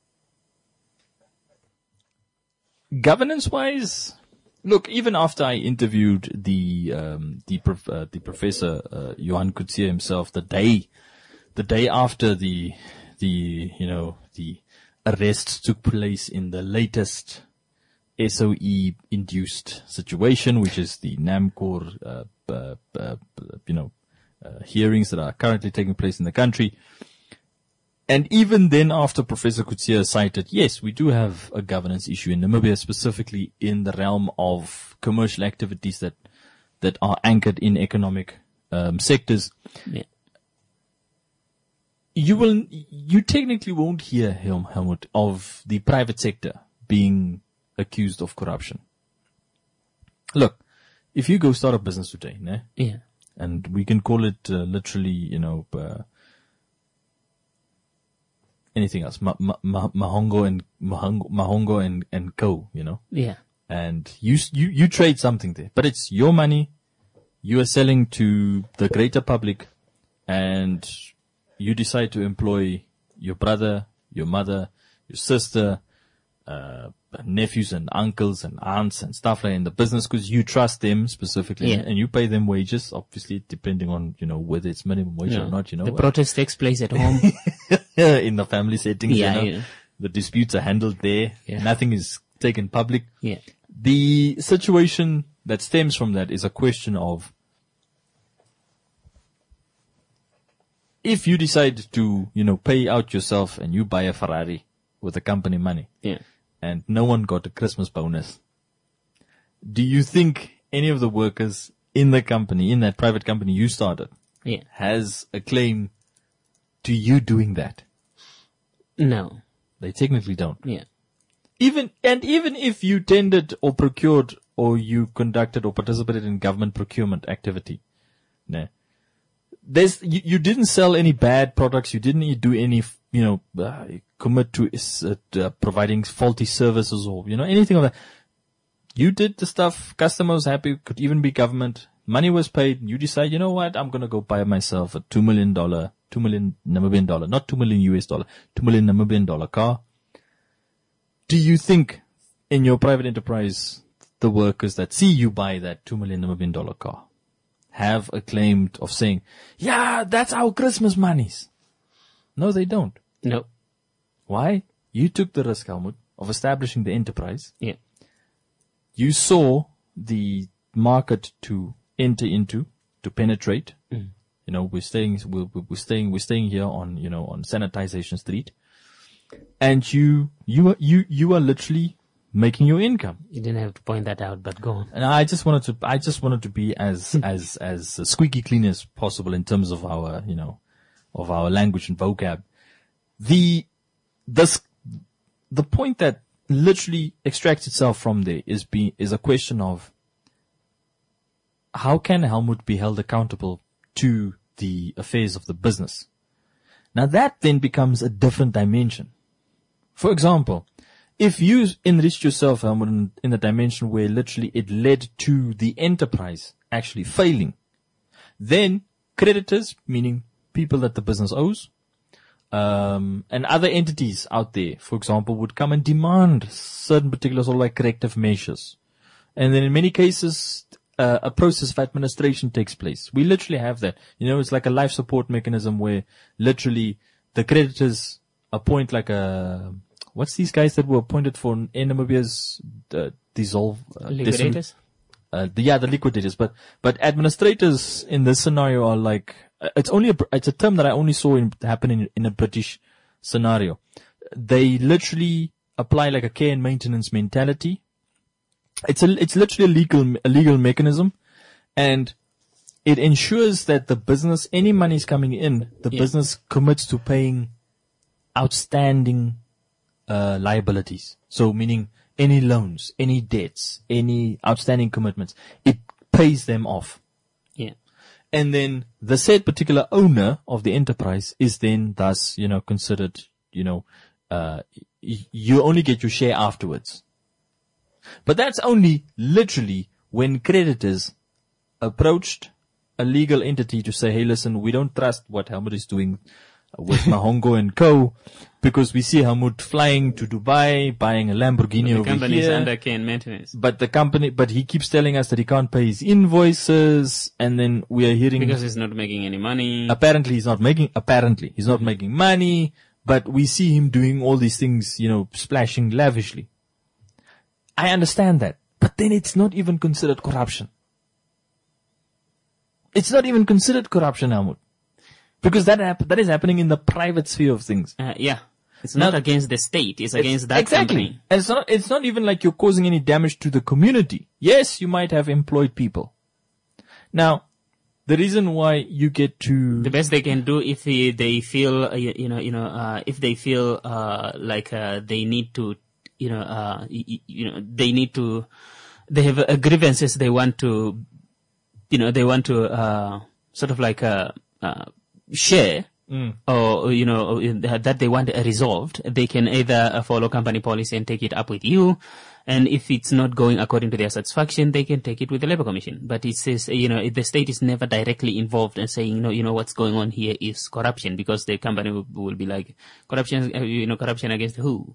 Speaker 2: governance-wise, look, even after I interviewed the um, the prof- uh, the professor uh, Johan Coetzee himself, the day the day after the the you know the arrests took place in the latest S O E-induced situation, which is the NAMCOR, uh, uh, uh, you know, uh, hearings that are currently taking place in the country. And even then, after Professor Coetzee cited, yes, we do have a governance issue in Namibia, specifically in the realm of commercial activities that that are anchored in economic um, sectors.
Speaker 1: Yeah.
Speaker 2: You will, you technically won't hear, Helm, Helmut, of the private sector being accused of corruption. Look, if you go start a business today, ne?
Speaker 1: Yeah.
Speaker 2: And we can call it uh, literally, you know, uh, anything else, ma- ma- ma- Mahongo and Mahongo, Mahongo and and Co. You know.
Speaker 1: Yeah.
Speaker 2: And you you you trade something there, but it's your money. You are selling to the greater public, and you decide to employ your brother, your mother, your sister, uh, nephews and uncles and aunts and stuff like that in the business because you trust them specifically,
Speaker 1: Yeah.
Speaker 2: and you pay them wages, obviously depending on, you know, whether it's minimum wage
Speaker 1: No.
Speaker 2: or not, you know.
Speaker 1: The protest takes place at home.
Speaker 2: In the family settings,
Speaker 1: Yeah,
Speaker 2: you know,
Speaker 1: yeah.
Speaker 2: the disputes are handled there.
Speaker 1: Yeah.
Speaker 2: Nothing is taken public.
Speaker 1: Yeah.
Speaker 2: The situation that stems from that is a question of if you decide to, you know, pay out yourself and you buy a Ferrari with the company money.
Speaker 1: Yeah.
Speaker 2: And no one got a Christmas bonus. Do you think any of the workers in the company, in that private company you started,
Speaker 1: Yeah.
Speaker 2: has a claim to you doing that?
Speaker 1: No.
Speaker 2: They technically don't.
Speaker 1: Yeah.
Speaker 2: Even, and even if you tendered or procured or you conducted or participated in government procurement activity, nah, there's, you, you didn't sell any bad products, you didn't do any, you know, uh, commit to uh, uh, providing faulty services or, you know, anything of that. You did the stuff, customers happy, could even be government, money was paid, you decide, you know what, I'm gonna go buy myself a two million dollar, two million Namibian dollar, not two million U S dollar, two million Namibian dollar car. Do you think in your private enterprise, the workers that see you buy that two million Namibian dollar car have a claim of saying, yeah, that's our Christmas monies? No, they don't.
Speaker 1: No.
Speaker 2: Why? You took the risk, Helmut, of establishing the enterprise.
Speaker 1: Yeah.
Speaker 2: You saw the market to enter into, to penetrate.
Speaker 1: Mm.
Speaker 2: You know, we're staying, we're, we're staying, we're staying here on, you know, on Sanitization Street. And you, you are, you, you are literally making your income.
Speaker 1: You didn't have to point that out, but go on.
Speaker 2: And I just wanted to, I just wanted to be as, as, as squeaky clean as possible in terms of our, you know, of our language and vocab. The, this, the point that literally extracts itself from there is be, is a question of how can Helmut be held accountable to the affairs of the business? Now that then becomes a different dimension. For example, if you enriched yourself, Helmut, in, in a dimension where literally it led to the enterprise actually failing, then creditors, meaning people that the business owes, um, and other entities out there, for example, would come and demand certain particular sort of like corrective measures. And then in many cases, uh, a process of administration takes place. We literally have that. You know, it's like a life support mechanism where literally the creditors appoint like a, what's these guys that were appointed for Namibia's uh, dissolve? Uh,
Speaker 1: Liquidators?
Speaker 2: Uh, the, yeah, the liquidators. But, but administrators in this scenario are like, it's only a, it's a term that I only saw in, happen in, in a British scenario. They literally apply like a care and maintenance mentality. It's a, it's literally a legal, a legal mechanism, and it ensures that the business, any money is coming in, the
Speaker 1: Yeah.
Speaker 2: business commits to paying outstanding, uh, liabilities. So meaning any loans, any debts, any outstanding commitments. It pays them off.
Speaker 1: Yeah.
Speaker 2: And then the said particular owner of the enterprise is then thus, you know, considered, you know, uh, y- you only get your share afterwards. But that's only literally when creditors approached a legal entity to say, hey, listen, we don't trust what Helmut is doing with Mahongo and Co. because we see Helmut flying to Dubai, buying a Lamborghini
Speaker 1: The
Speaker 2: over
Speaker 1: company is
Speaker 2: here.
Speaker 1: under care and maintenance.
Speaker 2: But the company, but he keeps telling us that he can't pay his invoices, and then we are hearing
Speaker 1: Because he's not making any money.
Speaker 2: apparently he's not making apparently he's not making money, but we see him doing all these things, you know, splashing lavishly. I understand that, but then it's not even considered corruption. It's not even considered corruption, Helmut, because that hap- that is happening in the private sphere of things.
Speaker 1: Uh, yeah. It's not
Speaker 2: Now-
Speaker 1: against the state. It's against that
Speaker 2: exactly.
Speaker 1: company.
Speaker 2: And it's not, it's not even like you're causing any damage to the community. Yes, you might have employed people. Now, the reason why you get to
Speaker 1: The best they can do if they, they feel, uh, you, you know, you know, uh, if they feel, uh, like, uh, they need to, you know, uh, you, you know, they need to, they have uh, grievances they want to, you know, they want to, uh, sort of like, uh, uh, share.
Speaker 2: Mm.
Speaker 1: Or, you know, that they want resolved, they can either uh, follow company policy and take it up with you. And if it's not going according to their satisfaction, they can take it with the Labor Commission. But it says, you know, the state is never directly involved in saying, no, you know, what's going on here is corruption, because the company will, will be like, corruption, uh, you know, corruption against who?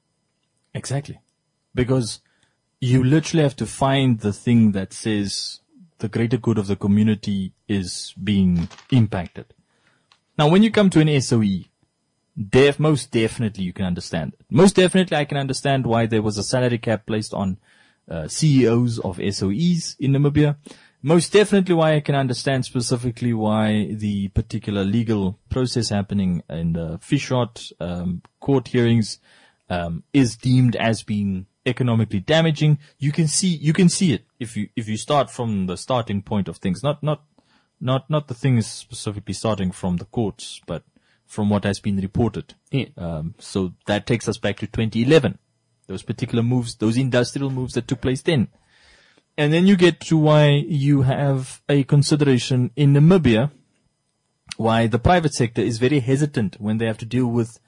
Speaker 2: Exactly. Because you literally have to find the thing that says the greater good of the community is being impacted. Now, when you come to an S O E, def, most definitely you can understand it. Most definitely I can understand why there was a salary cap placed on uh, C E Os of S O Es in Namibia. Most definitely why I can understand specifically why the particular legal process happening in the Fishrot um, court hearings um, is deemed as being economically damaging. You can see, you can see it if you if you start from the starting point of things, not not. Not, not the things specifically starting from the courts, but from what has been reported.
Speaker 1: Yeah.
Speaker 2: Um, so that takes us back to twenty eleven. Those particular moves, those industrial moves that took place then. And then you get to why you have a consideration in Namibia, why the private sector is very hesitant when they have to deal with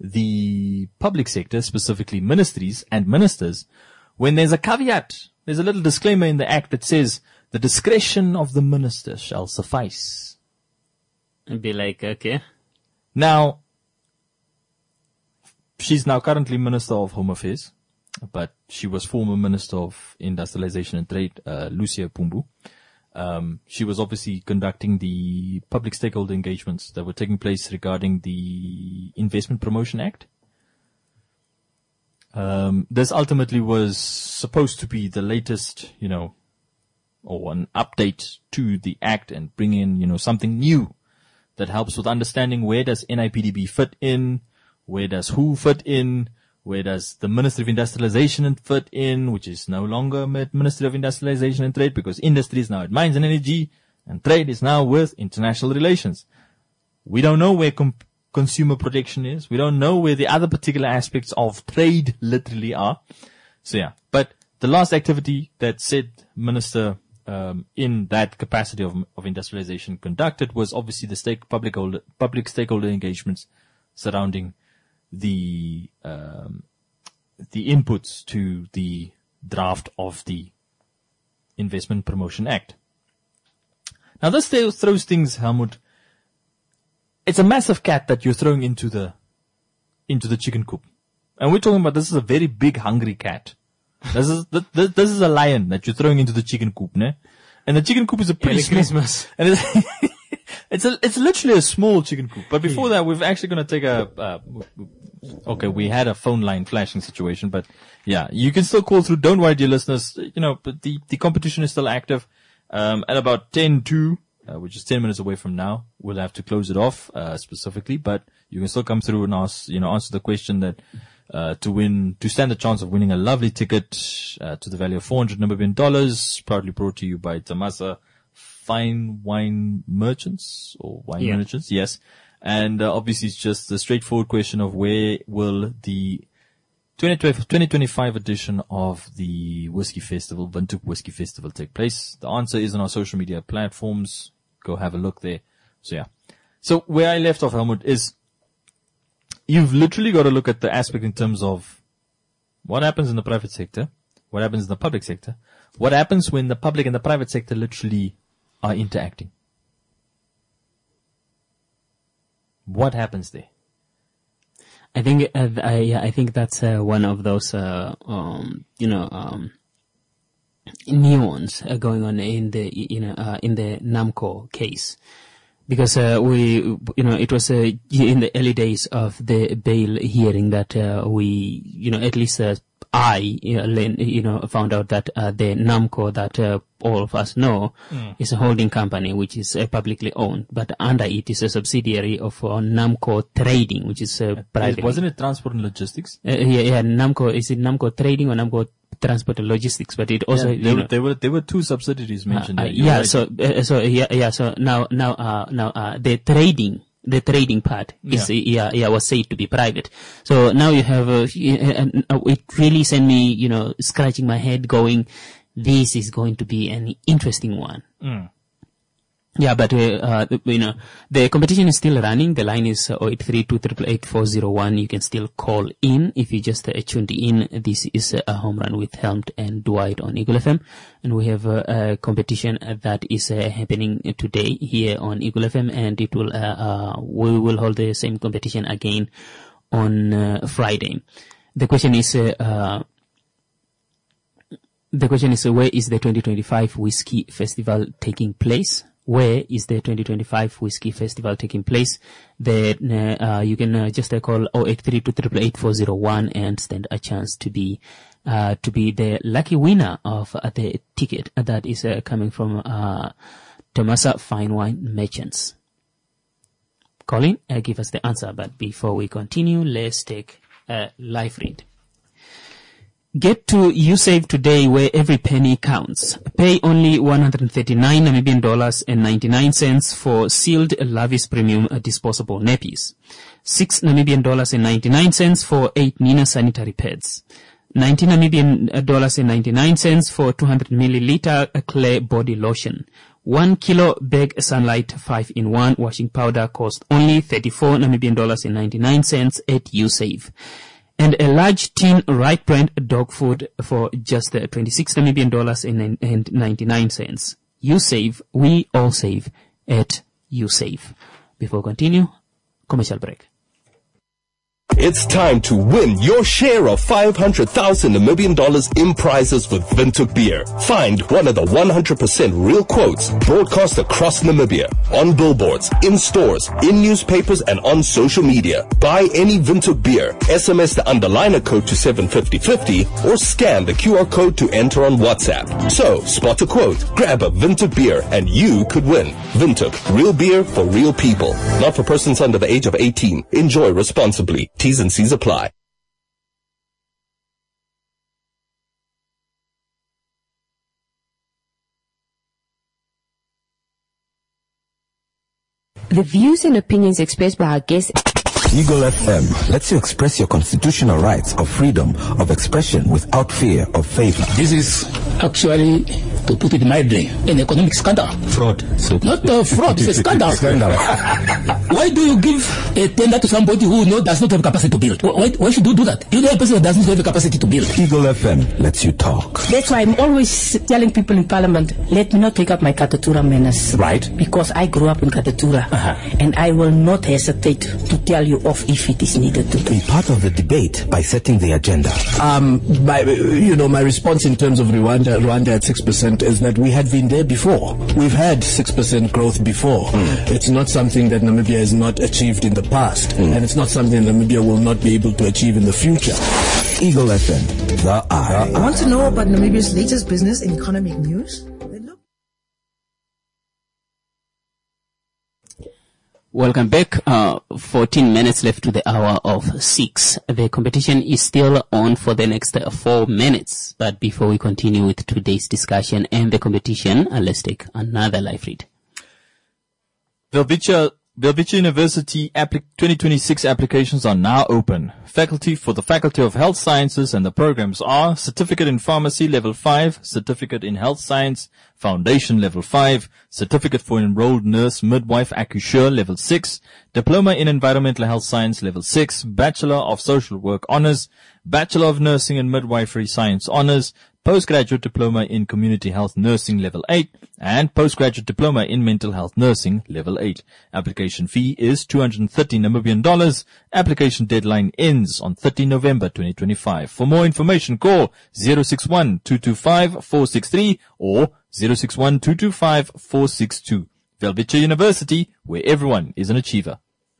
Speaker 2: the public sector, specifically ministries and ministers, when there's a caveat, there's a little disclaimer in the act that says, the discretion of the minister shall suffice.
Speaker 1: And be like, okay.
Speaker 2: Now, she's now currently Minister of Home Affairs, but she was former Minister of Industrialization and Trade, uh, Lucia Pumbu. Um, she was obviously conducting the public stakeholder engagements that were taking place regarding the Investment Promotion Act. Um, this ultimately was supposed to be the latest, you know, or an update to the act and bring in, you know, something new that helps with understanding where does N I P D B fit in, where does W H O fit in, where does the Ministry of Industrialization fit in, which is no longer Ministry of Industrialization and Trade because industry is now at Mines and Energy and trade is now with international relations. We don't know where com- consumer protection is. We don't know where the other particular aspects of trade literally are. So yeah, but the last activity that said Minister Um, in that capacity of, of industrialization conducted was obviously the stake, public, holder, public stakeholder engagements surrounding the, um, the inputs to the draft of the Investment Promotion Act. Now this throws things, Helmut. It's a massive cat that you're throwing into the, into the chicken coop. And we're talking about this is a very big hungry cat. This is this, this is a lion that you're throwing into the chicken coop, ne? And the chicken coop is a pretty
Speaker 1: Merry
Speaker 2: small,
Speaker 1: Christmas.
Speaker 2: and it's, it's a it's literally a small chicken coop. But before that, we're actually going to take a. Uh, okay, we had a phone line flashing situation, but yeah, you can still call through. Don't worry, dear listeners. You know, but the the competition is still active. Um, at about ten to, uh, which is ten minutes away from now, we'll have to close it off uh, specifically. But you can still come through and ask, you know, answer the question that. Uh, to win, to stand a chance of winning a lovely ticket, uh, to the value of four hundred Namibian dollars, proudly brought to you by Tamasa Fine Wine Merchants, or Wine
Speaker 1: Yeah.
Speaker 2: Merchants, yes. And, uh, obviously it's just a straightforward question of where will the twenty twenty-five edition of the Whiskey Festival, Windhoek Whiskey Festival, take place? The answer is on our social media platforms. Go have a look there. So yeah. So where I left off, Helmut, is you've literally got to look at the aspect in terms of what happens in the private sector, what happens in the public sector, what happens when the public and the private sector literally are interacting. What happens there?
Speaker 1: I think uh, I, yeah, I think that's uh, one of those uh, um, you know um, nuance uh, going on in the you know uh, in the NAMCO case, because uh, we you know it was uh, in the early days of the bail hearing that uh, we you know at least uh, I you know, you know found out that uh, the NAMCO that uh, all of us know mm. is a holding company which is uh, publicly owned, but under it is a subsidiary of uh, NAMCO Trading, which is uh, private.
Speaker 2: Wasn't it Transport and Logistics?
Speaker 1: Uh, yeah, yeah. NAMCO, is it NAMCO Trading or NAMCO Transport and Logistics? But it also
Speaker 2: yeah, there, were, there were there were two subsidiaries mentioned.
Speaker 1: Uh, uh,
Speaker 2: there.
Speaker 1: yeah,
Speaker 2: right.
Speaker 1: so uh, so yeah yeah so now now uh, now uh, the trading. The trading part is, yeah. yeah, yeah, was said to be private. So now you have, uh, it really sent me, you know, scratching my head going, this is going to be an interesting one.
Speaker 2: Mm.
Speaker 1: Yeah, but, uh, uh, you know, the competition is still running. The line is zero eight three two eight eight four zero one. You can still call in if you just uh, tuned in. This is a home run with Helmut and Dwight on Eagle F M. And we have uh, a competition that is uh, happening today here on Eagle F M, and it will, uh, uh, we will hold the same competition again on uh, Friday. The question is, uh, uh, the question is, uh, where is the twenty twenty-five Whiskey Festival taking place? Where is the twenty twenty-five Whiskey Festival taking place? The, uh, you can uh, just uh, call zero eight three two eight eight four zero one and stand a chance to be, uh, to be the lucky winner of uh, the ticket that is uh, coming from, uh, Tomasa Fine Wine Merchants. Call in, uh, give us the answer. But before we continue, let's take a live read. Get to USave today, where every penny counts. Pay only one hundred thirty-nine Namibian dollars and ninety-nine cents for sealed Lavis Premium disposable nappies. Six Namibian dollars and ninety-nine cents for eight Nina sanitary pads. nineteen Namibian dollars and ninety-nine cents for two hundred milliliter Clay body lotion. One kilo Beg Sunlight five in one washing powder cost only thirty-four Namibian dollars and ninety-nine cents at USave. And a large tin right brand dog food for just uh, twenty-six Namibian dollars and ninety-nine cents. USave, we all save at USave. Before we continue, commercial break.
Speaker 10: It's time to win your share of five hundred thousand Namibian dollars in prizes with Windhoek Beer. Find one of the one hundred percent real quotes broadcast across Namibia, on billboards, in stores, in newspapers, and on social media. Buy any Windhoek Beer, S M S the underliner code to seven fifty fifty, or scan the Q R code to enter on WhatsApp. So, spot a quote, grab a Windhoek Beer, and you could win. Windhoek, real beer for real people. Not for persons under the age of eighteen. Enjoy responsibly. T's and C's apply.
Speaker 14: The views and opinions expressed by our guests.
Speaker 3: Eagle F M lets you express your constitutional rights of freedom of expression without fear of favor.
Speaker 4: This is actually, to put it mildly, an economic scandal.
Speaker 3: Fraud. So
Speaker 4: Not a fraud, it's a scandal.
Speaker 3: Scandal.
Speaker 4: Why do you give a tender to somebody who no, does not have capacity to build? Why, why should you do that? You know a person that doesn't have the capacity to build.
Speaker 3: Eagle F M lets you talk.
Speaker 5: That's why I'm always telling people in Parliament, let me not take up my Katatura manners.
Speaker 3: Right.
Speaker 5: Because I grew up in Katatura.
Speaker 3: Uh-huh.
Speaker 5: And I will not hesitate to tell you off if it is needed to.
Speaker 3: Be part of the debate by setting the agenda.
Speaker 6: Um, my, you know, my response in terms of Rwanda, Rwanda at six percent is that we had been there before. We've had six percent growth before. Mm. It's not something that Namibia has not achieved in the past, mm. and it's not something Namibia will not be able to achieve in the future.
Speaker 3: Eagle F M, the eye.
Speaker 7: Want to know about Namibia's latest business and economic news?
Speaker 1: Welcome back. Uh, fourteen minutes left to the hour of six. The competition is still on for the next uh, four minutes. But before we continue with today's discussion and the competition, uh, let's take another live read.
Speaker 2: Welwitschia Welwitschia University applic- twenty twenty-six applications are now open. Faculty for the Faculty of Health Sciences and the programs are Certificate in Pharmacy Level five, Certificate in Health Science Foundation Level five, Certificate for Enrolled Nurse Midwife Accoucheur Level six, Diploma in Environmental Health Science Level six, Bachelor of Social Work Honors, Bachelor of Nursing and Midwifery Science Honors, Postgraduate Diploma in Community Health Nursing Level eight, and Postgraduate Diploma in Mental Health Nursing Level eight. Application fee is two hundred thirty Namibian dollars. Application deadline ends on thirty November twenty twenty-five. For more information, call zero six one, two two five, four six three or zero six one, two two five, four six two. Welwitschia University, where everyone is an achiever.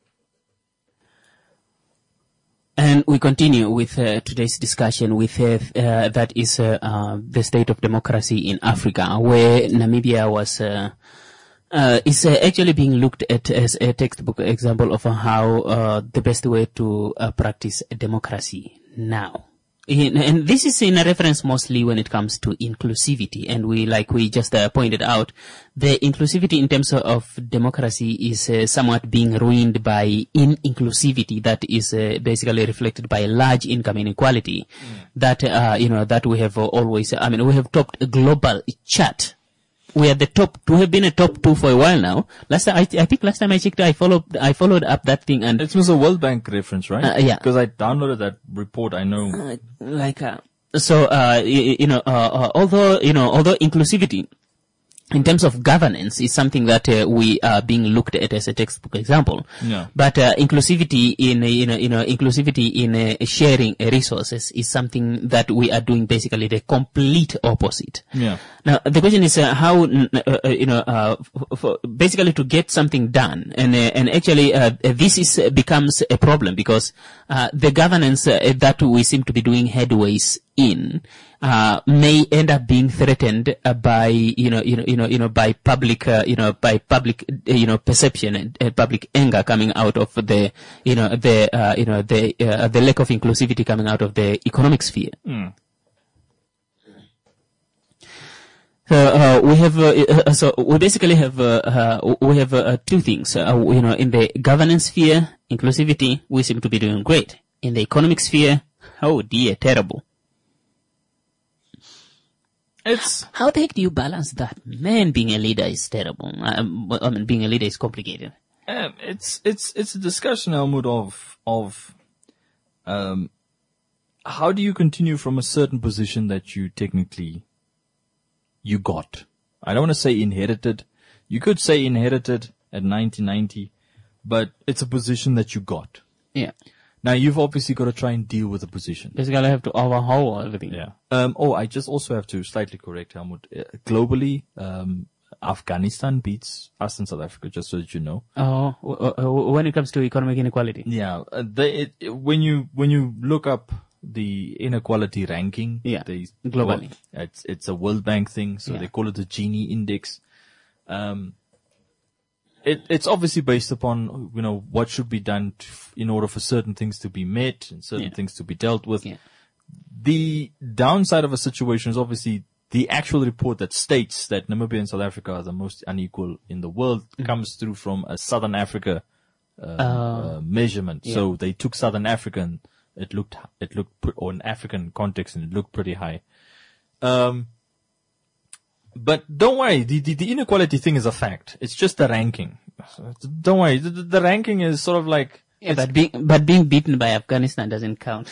Speaker 1: And we continue with uh, today's discussion with uh, uh, that is uh, uh, the state of democracy in Africa, where Namibia was uh, uh, is uh, actually being looked at as a textbook example of how uh, the best way to uh, practice democracy now. In, and this is in a reference mostly when it comes to inclusivity, and we, like we just uh, pointed out, the inclusivity in terms of, of democracy is uh, somewhat being ruined by in-inclusivity that is uh, basically reflected by large income inequality. Mm. That uh, you know that we have uh, always. I mean, we have topped a global chart. We are the top. We have been a top two for a while now. Last time, I, I think last time I checked, I followed, I followed up that thing, and
Speaker 2: it was a World Bank reference, right?
Speaker 1: Uh, yeah,
Speaker 2: because I downloaded that report. I know,
Speaker 1: uh, like, uh, so, uh, you, you know, uh, uh, although you know, although inclusivity in terms of governance is something that uh, we are being looked at as a textbook example.
Speaker 2: Yeah.
Speaker 1: But uh, inclusivity in uh, you know you know inclusivity in uh, sharing uh, resources is something that we are doing basically the complete opposite.
Speaker 2: Yeah.
Speaker 1: Now the question is uh, how uh, uh, you know uh, f- for basically to get something done, and uh, and actually uh, this is uh, becomes a problem because uh, the governance uh, that we seem to be doing headways in uh, may end up being threatened uh, by you know you know you know you know by public uh, you know by public uh, you know perception and uh, public anger coming out of the you know the uh, you know the uh, the lack of inclusivity coming out of the economic sphere.
Speaker 2: Mm.
Speaker 1: So uh, we have uh, uh, so we basically have uh, uh, we have uh, two things. Uh, you know, in the governance sphere, inclusivity, we seem to be doing great. In the economic sphere, oh dear, terrible.
Speaker 2: It's
Speaker 1: how the heck do you balance that? Man, being a leader is terrible. Um, I mean, being a leader is complicated.
Speaker 2: Um, it's it's it's a discussion, Helmut, of of um, how do you continue from a certain position that you technically you got. I don't want to say inherited. You could say inherited at nineteen ninety, but it's a position that you got.
Speaker 1: Yeah.
Speaker 2: Now you've obviously got to try and deal with the position.
Speaker 1: Basically, I have to overhaul everything.
Speaker 2: Yeah. Um. Oh, I just also have to slightly correct Helmut. Uh, globally, um, Afghanistan beats us in South Africa. Just so that you know.
Speaker 1: Oh, w- w- when it comes to economic inequality.
Speaker 2: Yeah. Uh, they, it, when you when you look up the inequality ranking,
Speaker 1: yeah,
Speaker 2: they,
Speaker 1: globally,
Speaker 2: well, it's it's a World Bank thing, so
Speaker 1: yeah.
Speaker 2: they call it the Gini Index. Um. It, it's obviously based upon, you know, what should be done to, in order for certain things to be met and certain
Speaker 1: yeah.
Speaker 2: things to be dealt with.
Speaker 1: Yeah.
Speaker 2: The downside of a situation is obviously the actual report that states that Namibia and South Africa are the most unequal in the world mm-hmm. comes through from a Southern Africa uh, uh, uh, measurement. Yeah. So they took Southern Africa and it looked, it looked, or an African context, and it looked pretty high. Um, But don't worry, the, the, the inequality thing is a fact. It's just the ranking. Don't worry, the, the ranking is sort of like...
Speaker 1: Yeah, but being, but being beaten by Afghanistan doesn't count.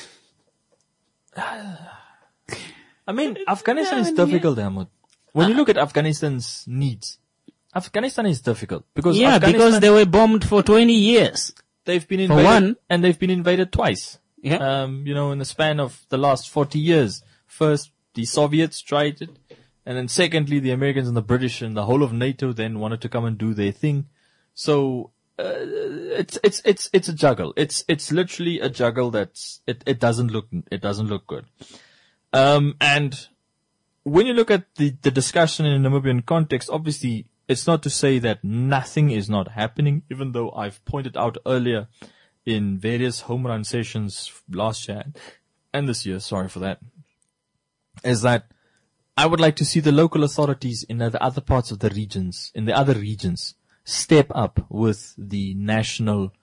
Speaker 2: I mean, Afghanistan is difficult, Helmut. When you look at Afghanistan's needs, Afghanistan is difficult. Because
Speaker 1: yeah, because they were bombed for twenty years.
Speaker 2: They've been
Speaker 1: invaded.
Speaker 2: For one. And they've been invaded twice.
Speaker 1: Yeah.
Speaker 2: Um, you know, in the span of the last forty years. First, the Soviets tried it. And then secondly, the Americans and the British and the whole of NATO then wanted to come and do their thing. So, uh, it's, it's, it's, it's a juggle. It's, it's literally a juggle that's, it, it doesn't look, it doesn't look good. Um, and when you look at the, the discussion in a Namibian context, obviously it's not to say that nothing is not happening, even though I've pointed out earlier in various home run sessions last year and this year, sorry for that, is that I would like to see the local authorities in the other parts of the regions, in the other regions, step up with the national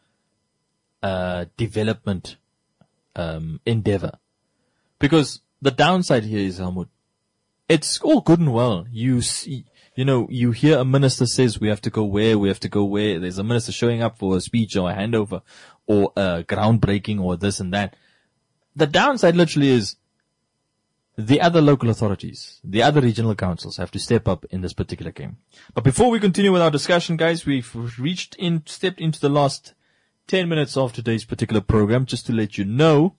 Speaker 2: uh, development um, endeavor. Because the downside here is, Helmut, it's all good and well. You see, you know, you hear a minister says we have to go where, we have to go where. There's a minister showing up for a speech or a handover or a groundbreaking or this and that. The downside literally is the other local authorities, the other regional councils have to step up in this particular game. But before we continue with our discussion, guys, we've reached in, stepped into the last ten minutes of today's particular program. Just to let you know,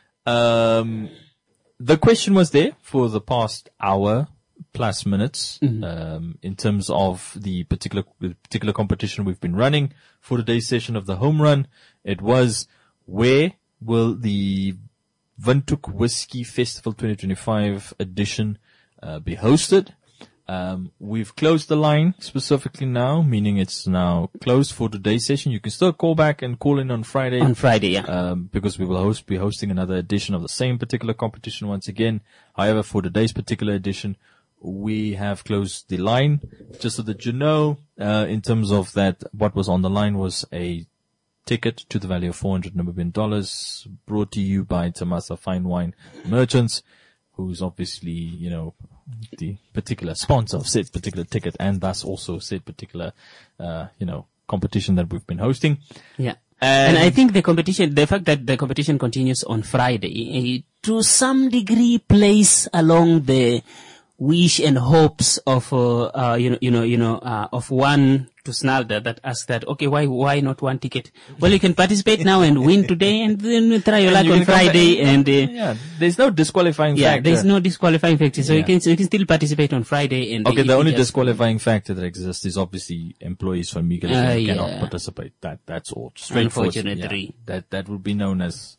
Speaker 2: um, the question was there for the past hour plus minutes, mm-hmm. um, in terms of the particular, the particular competition we've been running for today's session of the home run. It was, where will the Windhoek Whiskey Festival twenty twenty-five edition uh, be hosted? Um, we've closed the line specifically now, meaning it's now closed for today's session. You can still call back and call in on Friday.
Speaker 1: On Friday, yeah.
Speaker 2: Um, because we will host, be hosting another edition of the same particular competition once again. However, for today's particular edition, we have closed the line. Just so that you know, uh, in terms of that, what was on the line was a ticket to the value of four hundred Namibian dollars, brought to you by Tamasa Fine Wine Merchants, who's obviously, you know, the particular sponsor of said particular ticket, and thus also said particular, uh, you know, competition that we've been hosting.
Speaker 1: Yeah. And, and I think the competition, the fact that the competition continues on Friday, uh, to some degree plays along the wish and hopes of, uh, uh, you know, you know, you know, uh, of one to Snalda that asked that, okay, why, why not one ticket? Well, you can participate now and win today and then try your luck on Friday and, uh,
Speaker 2: yeah, there's no disqualifying
Speaker 1: yeah,
Speaker 2: factor.
Speaker 1: there's no disqualifying factor. So yeah. you can, so you can still participate on Friday and.
Speaker 2: Okay, the only disqualifying factor that exists is obviously employees from Miguel
Speaker 1: uh,
Speaker 2: who
Speaker 1: yeah.
Speaker 2: cannot participate. That, that's all. Straightforward.
Speaker 1: Unfortunately.
Speaker 2: Yeah, that, that would be known as.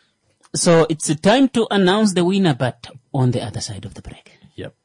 Speaker 1: So it's a time to announce the winner, but on the other side of the break.
Speaker 2: Yep.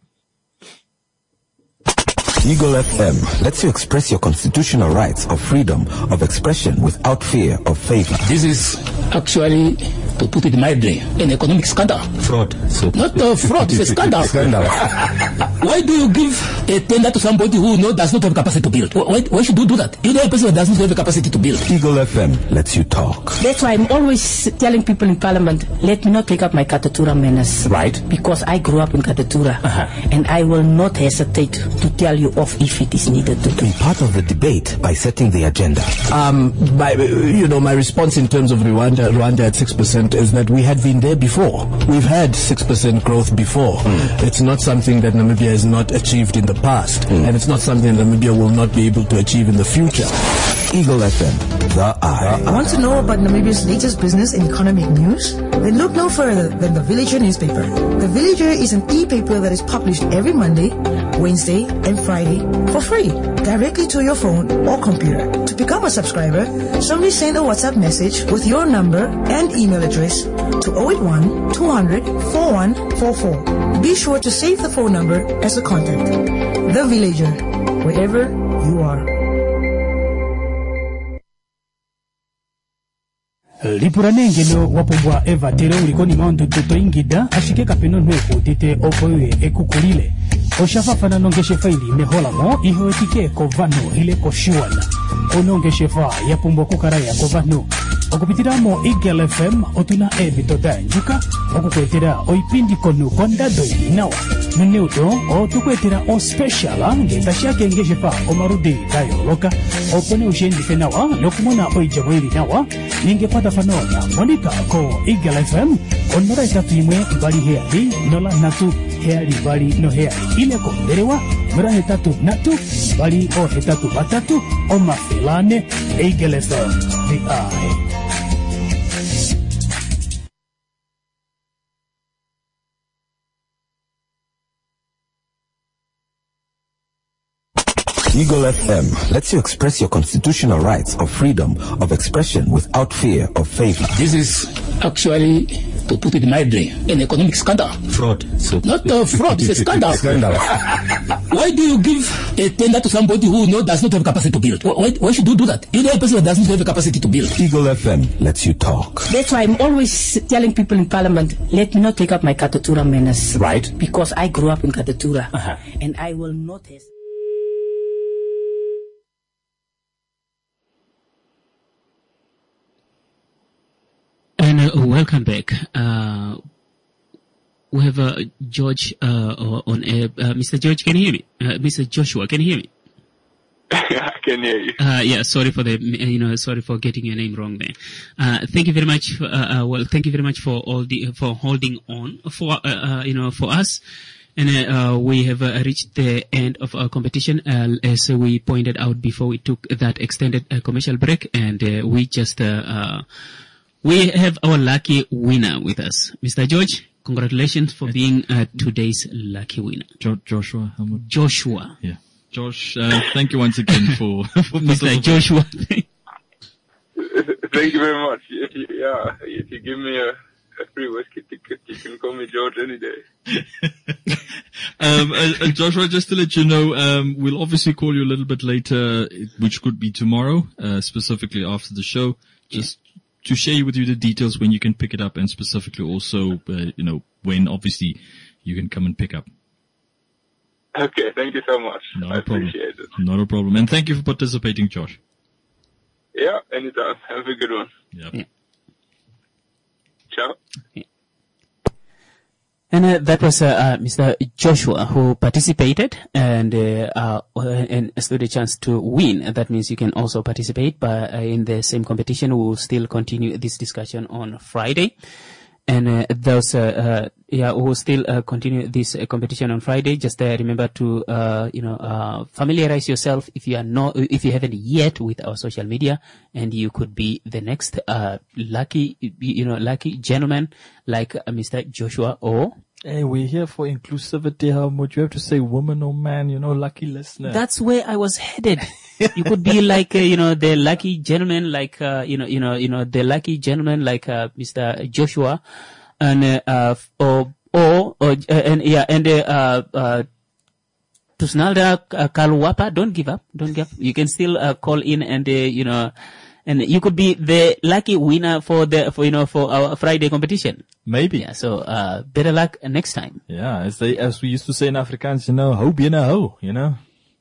Speaker 3: Eagle F M lets you express your constitutional rights of freedom of expression without fear of favor.
Speaker 4: This is actually, to put it mildly, an economic scandal.
Speaker 3: Fraud. So
Speaker 4: Not a fraud, it's a scandal.
Speaker 3: Scandal.
Speaker 4: Why do you give a tender to somebody who no, does not have capacity to build? Why, why should you do that? You know a person that doesn't have the capacity to build.
Speaker 3: Eagle F M lets you talk.
Speaker 5: That's why I'm always telling people in Parliament, let me not take up my Katatura menace.
Speaker 3: Right.
Speaker 5: Because I grew up in Katatura. Uh-huh. And I will not hesitate to tell you off if it is needed to do.
Speaker 3: Be part of the debate by setting the agenda.
Speaker 6: Um, my, you know, my response in terms of Rwanda, Rwanda at six percent is that we had been there before. We've had six percent growth before. Mm. It's not something that Namibia has not achieved in the past. Mm. And it's not something that Namibia will not be able to achieve in the future.
Speaker 3: Eagle F M, the eye.
Speaker 7: Want to know about Namibia's latest business and economic news? Then look no further than The Villager newspaper. The Villager is an e-paper that is published every Monday, Wednesday, and Friday for free, directly to your phone or computer. To become a subscriber, simply send a WhatsApp message with your number and email address to zero eight one, two hundred, four one four four. Be sure to save the phone number as a contact. The Villager, wherever you are.
Speaker 8: lipuranengelo wapumbwa eva tere ulikoni maondo toto ingida ashike kapeno nweko tete opoye ekukulile oshafafana nongeshefa ili meholamo iho etike kovano ile koshiwana onongeshefa yapumbwa kukaraya kovano okupitiramo Eagle F M otuna ebitoda njuka okukwetera oipindi konu kondado nawa nuneuto otukwetera o special ngetashake ngeshefa omarudi dayoloka opone ushendite nawa lokumona oijabweli nawa ningepata fanona monika ko Eagle F M onora itatu imwe bali heali nola natu heali bali no heali ile konderewa mura hetatu natu bali o hetatu batatu o mafilane Eagle F M the eye.
Speaker 3: Eagle F M lets you express your constitutional rights of freedom of expression without fear of favor.
Speaker 4: This is actually, to put it mildly, an economic scandal.
Speaker 3: Fraud. So
Speaker 4: Not a fraud, it's a scandal.
Speaker 3: Scandal.
Speaker 4: Why do you give a tender to somebody who no, does not have capacity to build? Why, why should you do that? You know a person that doesn't have the capacity to build.
Speaker 3: Eagle F M lets you talk.
Speaker 5: That's why I'm always telling people in Parliament, let me not take up my Katatura menace.
Speaker 3: Right.
Speaker 5: Because I grew up in Katatura.
Speaker 3: Uh-huh.
Speaker 5: And I will not hesitate.
Speaker 1: Uh, welcome back. Uh, we have uh, George uh, on air. Uh, Mister George, can you hear me? Uh, Mister Joshua, can you hear me?
Speaker 9: I can hear you.
Speaker 1: Uh, yeah, sorry for the, you know, sorry for getting your name wrong there. Uh, thank you very much. For, uh, uh, well, thank you very much for all the, for holding on for, uh, uh, you know, for us. And, uh, uh we have uh, reached the end of our competition, uh, as we pointed out before we took that extended uh, commercial break. And, uh, we just, uh, uh, we have our lucky winner with us. Mister George, congratulations for being uh, today's lucky winner.
Speaker 2: Jo- Joshua. Helmut.
Speaker 1: Joshua.
Speaker 2: Yeah. Josh, uh, thank you once again for, for
Speaker 1: Mister Joshua.
Speaker 9: Thank you very much. If you, yeah, if you give me a, a free whiskey ticket, you can call me George any day.
Speaker 2: um, uh, uh, Joshua, just to let you know, um, we'll obviously call you a little bit later, which could be tomorrow, uh, specifically after the show, just yeah. to share with you the details when you can pick it up, and specifically also, uh, you know, when obviously you can come and pick up.
Speaker 9: Okay, thank you so much.
Speaker 2: Not
Speaker 9: I
Speaker 2: a problem.
Speaker 9: appreciate it.
Speaker 2: Not a problem. And thank you for participating, Josh.
Speaker 9: Yeah, anytime. Have a good one.
Speaker 2: Yep.
Speaker 1: Yeah.
Speaker 9: Ciao.
Speaker 1: Yeah. And uh, that was uh, uh, Mister Joshua who participated and uh, uh, and stood a chance to win. That means you can also participate, but uh, in the same competition. We will still continue this discussion on Friday. And uh, those, uh, uh, yeah, we will still uh, continue this uh, competition on Friday. Just uh, remember to, uh, you know, uh, familiarize yourself if you are not, if you haven't yet with our social media, and you could be the next uh, lucky, you know, lucky gentleman like uh, Mister Joshua. Or
Speaker 2: hey, we're here for inclusivity. How much you have to say, woman or man? You know, lucky listener.
Speaker 1: That's where I was headed. You could be like, uh, you know, the lucky gentleman, like, uh, you know, you know, you know, the lucky gentleman, like, uh, Mister Joshua, and, uh, uh or, or, or, uh, and, yeah, and, uh, uh, Tusnalda uh, Kaluwapa, don't give up, don't give up. You can still, uh, call in and, uh, you know, and you could be the lucky winner for the, for, you know, for our Friday competition.
Speaker 2: Maybe.
Speaker 1: Yeah, so, uh, better luck next time.
Speaker 2: Yeah, as they, as we used to say in Afrikaans, you know, ho bene ho, you know.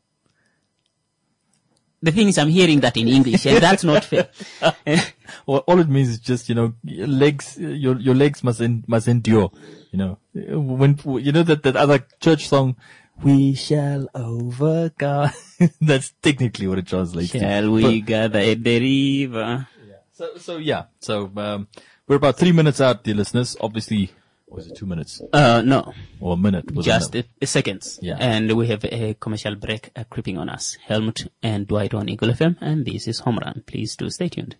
Speaker 1: The thing is, I'm hearing that in English, and that's not fair.
Speaker 2: Well, all it means is just, you know, your legs, your your legs must en- must endure. You know, when you know that that other church song, "We shall overcome." That's technically what it translates
Speaker 1: shall
Speaker 2: to.
Speaker 1: Shall we but, gather at the river?
Speaker 2: Yeah. So so yeah. So um, we're about three minutes out, dear listeners. Obviously. Or was it two minutes?
Speaker 1: Uh, no.
Speaker 2: Or a minute? Was
Speaker 1: Just
Speaker 2: it
Speaker 1: a, a seconds.
Speaker 2: Yeah.
Speaker 1: And we have a commercial break uh, creeping on us. Helmut and Dwight on Eagle F M, and this is Home Run. Please do stay tuned.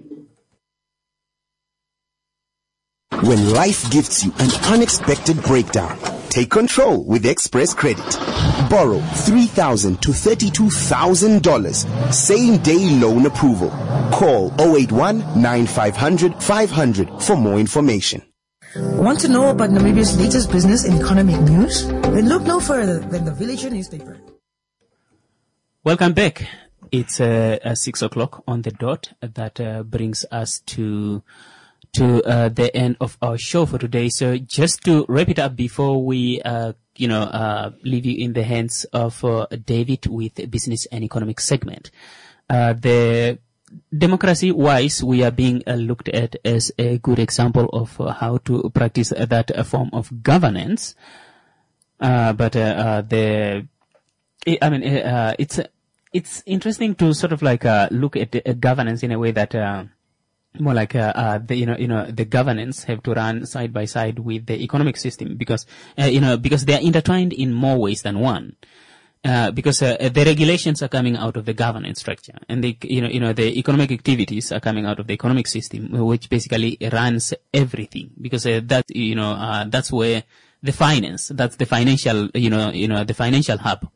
Speaker 15: When life gives you an unexpected breakdown, take control with Express Credit. Borrow three thousand to thirty-two thousand dollars. Same day loan approval. Call zero eight one, nine five hundred, five hundred for more information.
Speaker 7: Want to know about Namibia's latest business and economic news? Then look no further than the Villager newspaper.
Speaker 1: Welcome back. It's uh, uh, six o'clock on the dot. That uh, brings us to to uh, the end of our show for today. So just to wrap it up before we, uh, you know, uh, leave you in the hands of uh, David with the business and economic segment. Uh, the Democracy-wise, we are being uh, looked at as a good example of uh, how to practice uh, that uh, form of governance. Uh, but uh, uh, the, I mean, uh, it's it's interesting to sort of like uh, look at the, uh, governance in a way that uh, more like uh, uh, the you know you know the governance have to run side by side with the economic system because uh, you know because they are intertwined in more ways than one. Uh, because uh, the regulations are coming out of the governance structure, and the you know you know the economic activities are coming out of the economic system, which basically runs everything. Because uh, that you know uh, that's where the finance, that's the financial you know you know the financial hub.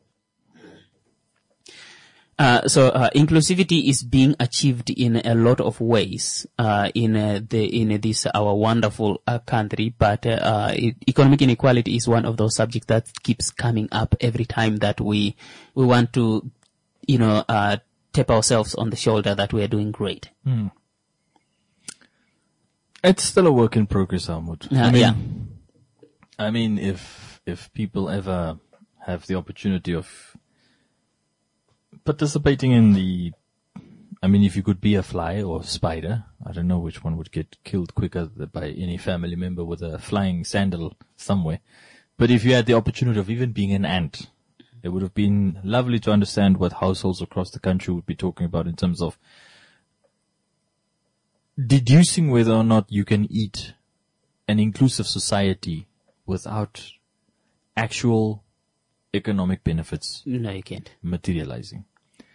Speaker 1: Uh, so uh, inclusivity is being achieved in a lot of ways uh, in uh, the in this our wonderful uh, country, but uh, uh, it, economic inequality is one of those subjects that keeps coming up every time that we we want to, you know, uh, tap ourselves on the shoulder that we are doing great.
Speaker 2: Hmm. It's still a work in progress, Helmut.
Speaker 1: Uh,
Speaker 2: I mean,
Speaker 1: yeah.
Speaker 2: I mean, if if people ever have the opportunity of participating in the I mean, if you could be a fly or a spider, I don't know which one would get killed quicker by any family member with a flying sandal somewhere. But if you had the opportunity of even being an ant, it would have been lovely to understand what households across the country would be talking about in terms of deducing whether or not you can eat an inclusive society without actual economic benefits.
Speaker 1: No, you can't.
Speaker 2: Materializing.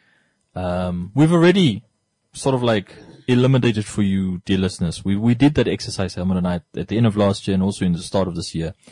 Speaker 2: Um, we've already sort of like eliminated for you, dear listeners. We we did that exercise, Helmut and I, at the end of last year and also in the start of this year.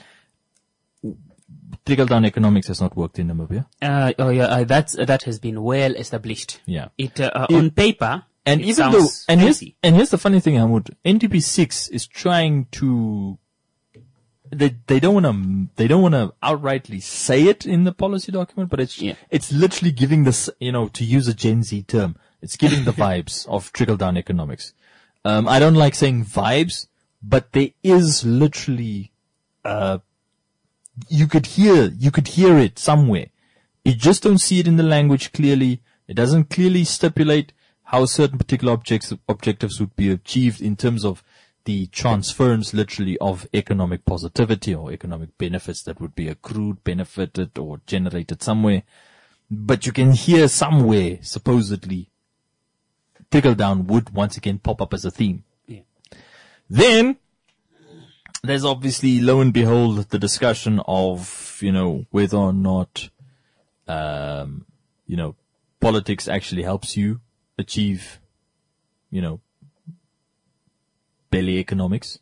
Speaker 2: Trickle-down economics has not worked in Namibia.
Speaker 1: Uh, oh yeah, uh, that's uh, that has been well established.
Speaker 2: Yeah.
Speaker 1: It, uh, uh,
Speaker 2: It-
Speaker 1: on paper,
Speaker 2: And
Speaker 1: it
Speaker 2: even though,
Speaker 1: sounds
Speaker 2: and here's,
Speaker 1: fancy.
Speaker 2: and here's the funny thing, Helmut, N D P six is trying to, they, they don't want to, they don't want to outrightly say it in the policy document, but it's, it's literally giving this, you know, to use a Gen Z term, it's giving the vibes of trickle-down economics. Um, I don't like saying vibes, but there is literally, uh, you could hear, you could hear it somewhere. You just don't see it in the language clearly. It doesn't clearly stipulate how certain particular objects, objectives would be achieved in terms of the transference literally of economic positivity or economic benefits that would be accrued, benefited, or generated somewhere. But you can hear somewhere, supposedly, trickle down would once again pop up as a theme.
Speaker 1: Yeah.
Speaker 2: Then, there's obviously, lo and behold, the discussion of, you know, whether or not, um, you know, politics actually helps you achieve, you know, belly economics.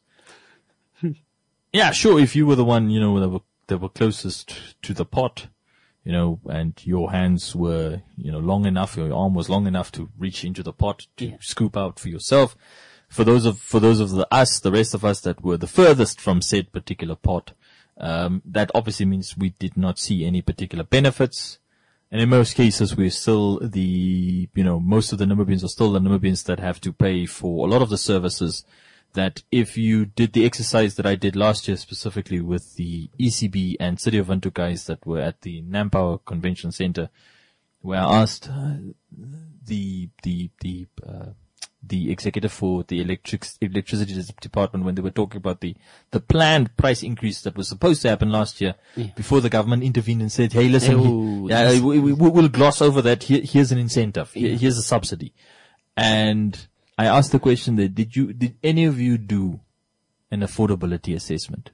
Speaker 2: Yeah, sure, if you were the one, you know, that were, that were closest to the pot, you know, and your hands were, you know, long enough, your arm was long enough to reach into the pot to
Speaker 1: Yeah.
Speaker 2: scoop out for yourself. For those of, for those of the us, the rest of us that were the furthest from said particular pot, um, that obviously means we did not see any particular benefits. And in most cases, we're still the, you know, most of the Namibians are still the Namibians that have to pay for a lot of the services that if you did the exercise that I did last year, specifically with the E C B and City of Windhoek guys that were at the Nampower Convention Center, where I asked uh, the, the, the, uh, the executive for the electric, electricity department when they were talking about the, the planned price increase that was supposed to happen last year
Speaker 1: Yeah.
Speaker 2: before the government intervened and said, hey, listen,
Speaker 1: Oh,
Speaker 2: he- yeah,
Speaker 1: yes.
Speaker 2: we, we, we'll gloss over that. Here, here's an incentive. Here, here's a subsidy. And I asked the question that, did you, did any of you do an affordability assessment?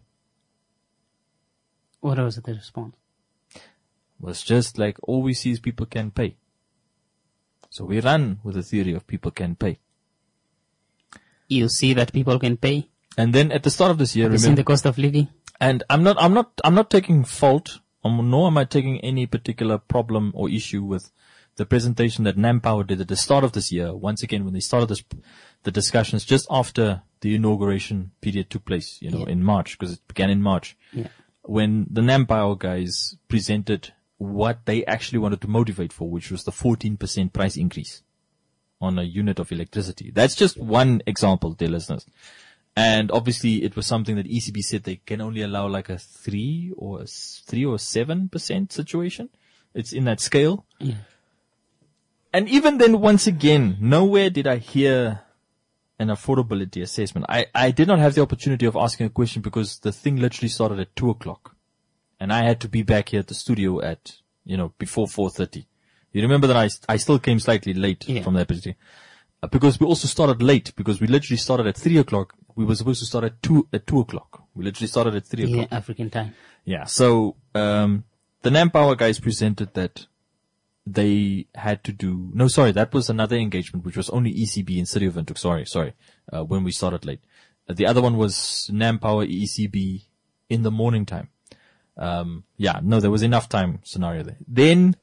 Speaker 1: What was the response?
Speaker 2: Was just like, all we see is people can pay. So we run with the theory of people can pay.
Speaker 1: You see that people can pay.
Speaker 2: And then at the start of this year,
Speaker 1: You see
Speaker 2: remember,
Speaker 1: the cost of living.
Speaker 2: and I'm not, I'm not, I'm not taking fault, um, nor am I taking any particular problem or issue with the presentation that Nampower did at the start of this year. Once again, when they started this, the discussions just after the inauguration period took place, you know,
Speaker 1: Yeah.
Speaker 2: in March, because it began in March.
Speaker 1: Yeah.
Speaker 2: When the Nampower guys presented what they actually wanted to motivate for, which was the fourteen percent price increase on a unit of electricity. That's just one example, dear listeners. And obviously it was something that E C B said they can only allow like a three or a s- three or seven percent situation. It's in that scale.
Speaker 1: Yeah.
Speaker 2: And even then, once again, nowhere did I hear an affordability assessment. I, I did not have the opportunity of asking a question because the thing literally started at two o'clock. And I had to be back here at the studio at, you know, before four thirty. You remember that I, I still came slightly late
Speaker 1: Yeah.
Speaker 2: from that particular, uh, because we also started late because we literally started at three o'clock. We were supposed to start at two, at two o'clock. We literally started at three
Speaker 1: Yeah,
Speaker 2: o'clock.
Speaker 1: African time.
Speaker 2: Yeah. So, um, the Nampower guys presented that they had to do, no, sorry, that was another engagement, which was only E C B in City of Windhoek. Sorry, sorry, uh, when we started late. Uh, the other one was Nampower E C B in the morning time. Um, yeah, no, there was enough time scenario there. Then,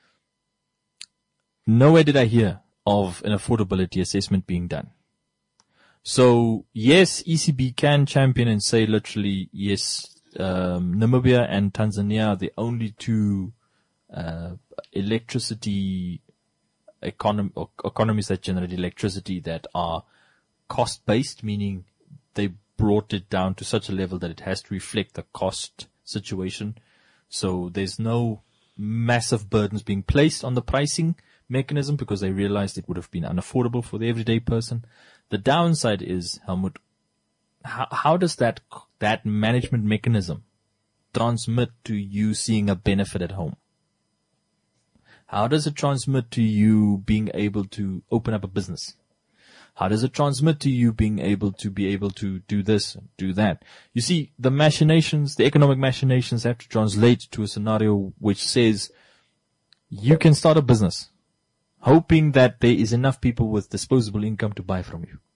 Speaker 2: nowhere did I hear of an affordability assessment being done. So, yes, E C B can champion and say literally, yes, um, Namibia and Tanzania are the only two uh, electricity econom- or economies that generate electricity that are cost-based, meaning they brought it down to such a level that it has to reflect the cost situation. So there's no massive burdens being placed on the pricing mechanism because they realized it would have been unaffordable for the everyday person. The downside is, Helmut, how, how does that, that management mechanism transmit to you seeing a benefit at home? How does it transmit to you being able to open up a business? How does it transmit to you being able to be able to do this, do that? You see, the machinations, the economic machinations have to translate to a scenario which says you can start a business hoping that there is enough people with disposable income to buy from you.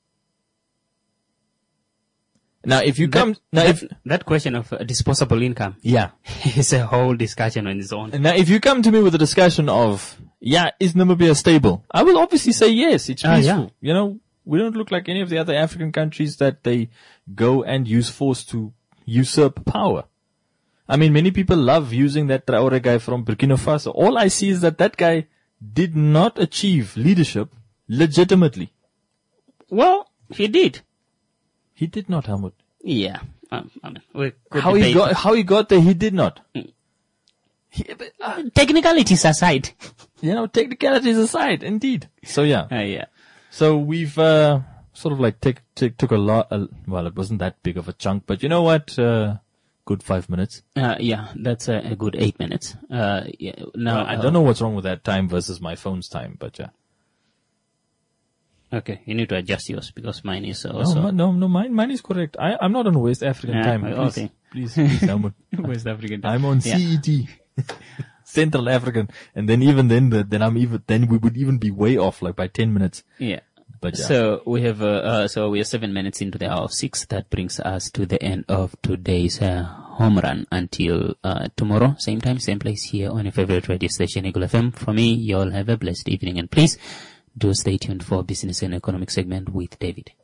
Speaker 2: Now, if you
Speaker 1: that,
Speaker 2: come, now
Speaker 1: that,
Speaker 2: if,
Speaker 1: that question of uh, disposable income,
Speaker 2: yeah,
Speaker 1: is a whole discussion on its own.
Speaker 2: Now, if you come to me with a discussion of, yeah, is Namibia stable? I will obviously say yes, it's
Speaker 1: Ah,
Speaker 2: peaceful.
Speaker 1: yeah.
Speaker 2: You know, we don't look like any of the other African countries that they go and use force to usurp power. I mean, many people love using that Traore guy from Burkina Faso. All I see is that that guy did not achieve leadership legitimately.
Speaker 1: Well, he did.
Speaker 2: He did not, Helmut.
Speaker 1: Yeah. Um, I mean, we could
Speaker 2: How he
Speaker 1: debate.
Speaker 2: got, how he got there, he did not.
Speaker 1: He, uh, technicalities aside.
Speaker 2: You know, technicalities aside, indeed. So yeah.
Speaker 1: Uh, yeah.
Speaker 2: So we've, uh, sort of like take, take, took a lot, uh, well, it wasn't that big of a chunk, but you know what, uh, good five minutes.
Speaker 1: Uh, yeah, that's a, a good eight minutes. Uh, yeah, now,
Speaker 2: Well, I
Speaker 1: uh,
Speaker 2: don't know what's wrong with that time versus my phone's time, but yeah.
Speaker 1: Okay, you need to adjust yours because mine is also.
Speaker 2: No, no, no, mine, mine is correct. I, I'm not on West African
Speaker 1: Yeah,
Speaker 2: time.
Speaker 1: okay.
Speaker 2: Please, please, please, Helmut.
Speaker 1: West African time.
Speaker 2: I'm on
Speaker 1: Yeah.
Speaker 2: C E T. Central African. And then even then, the, then I'm even, then we would even be way off, like by ten minutes.
Speaker 1: Yeah.
Speaker 2: But yeah.
Speaker 1: So we have, uh, uh, so we are seven minutes into the hour of six. That brings us to the end of today's uh, home run until uh, tomorrow, same time, same place here on your favorite radio station, Eagle F M. For me, you all have a blessed evening, and please do stay tuned for Business and Economic segment with David.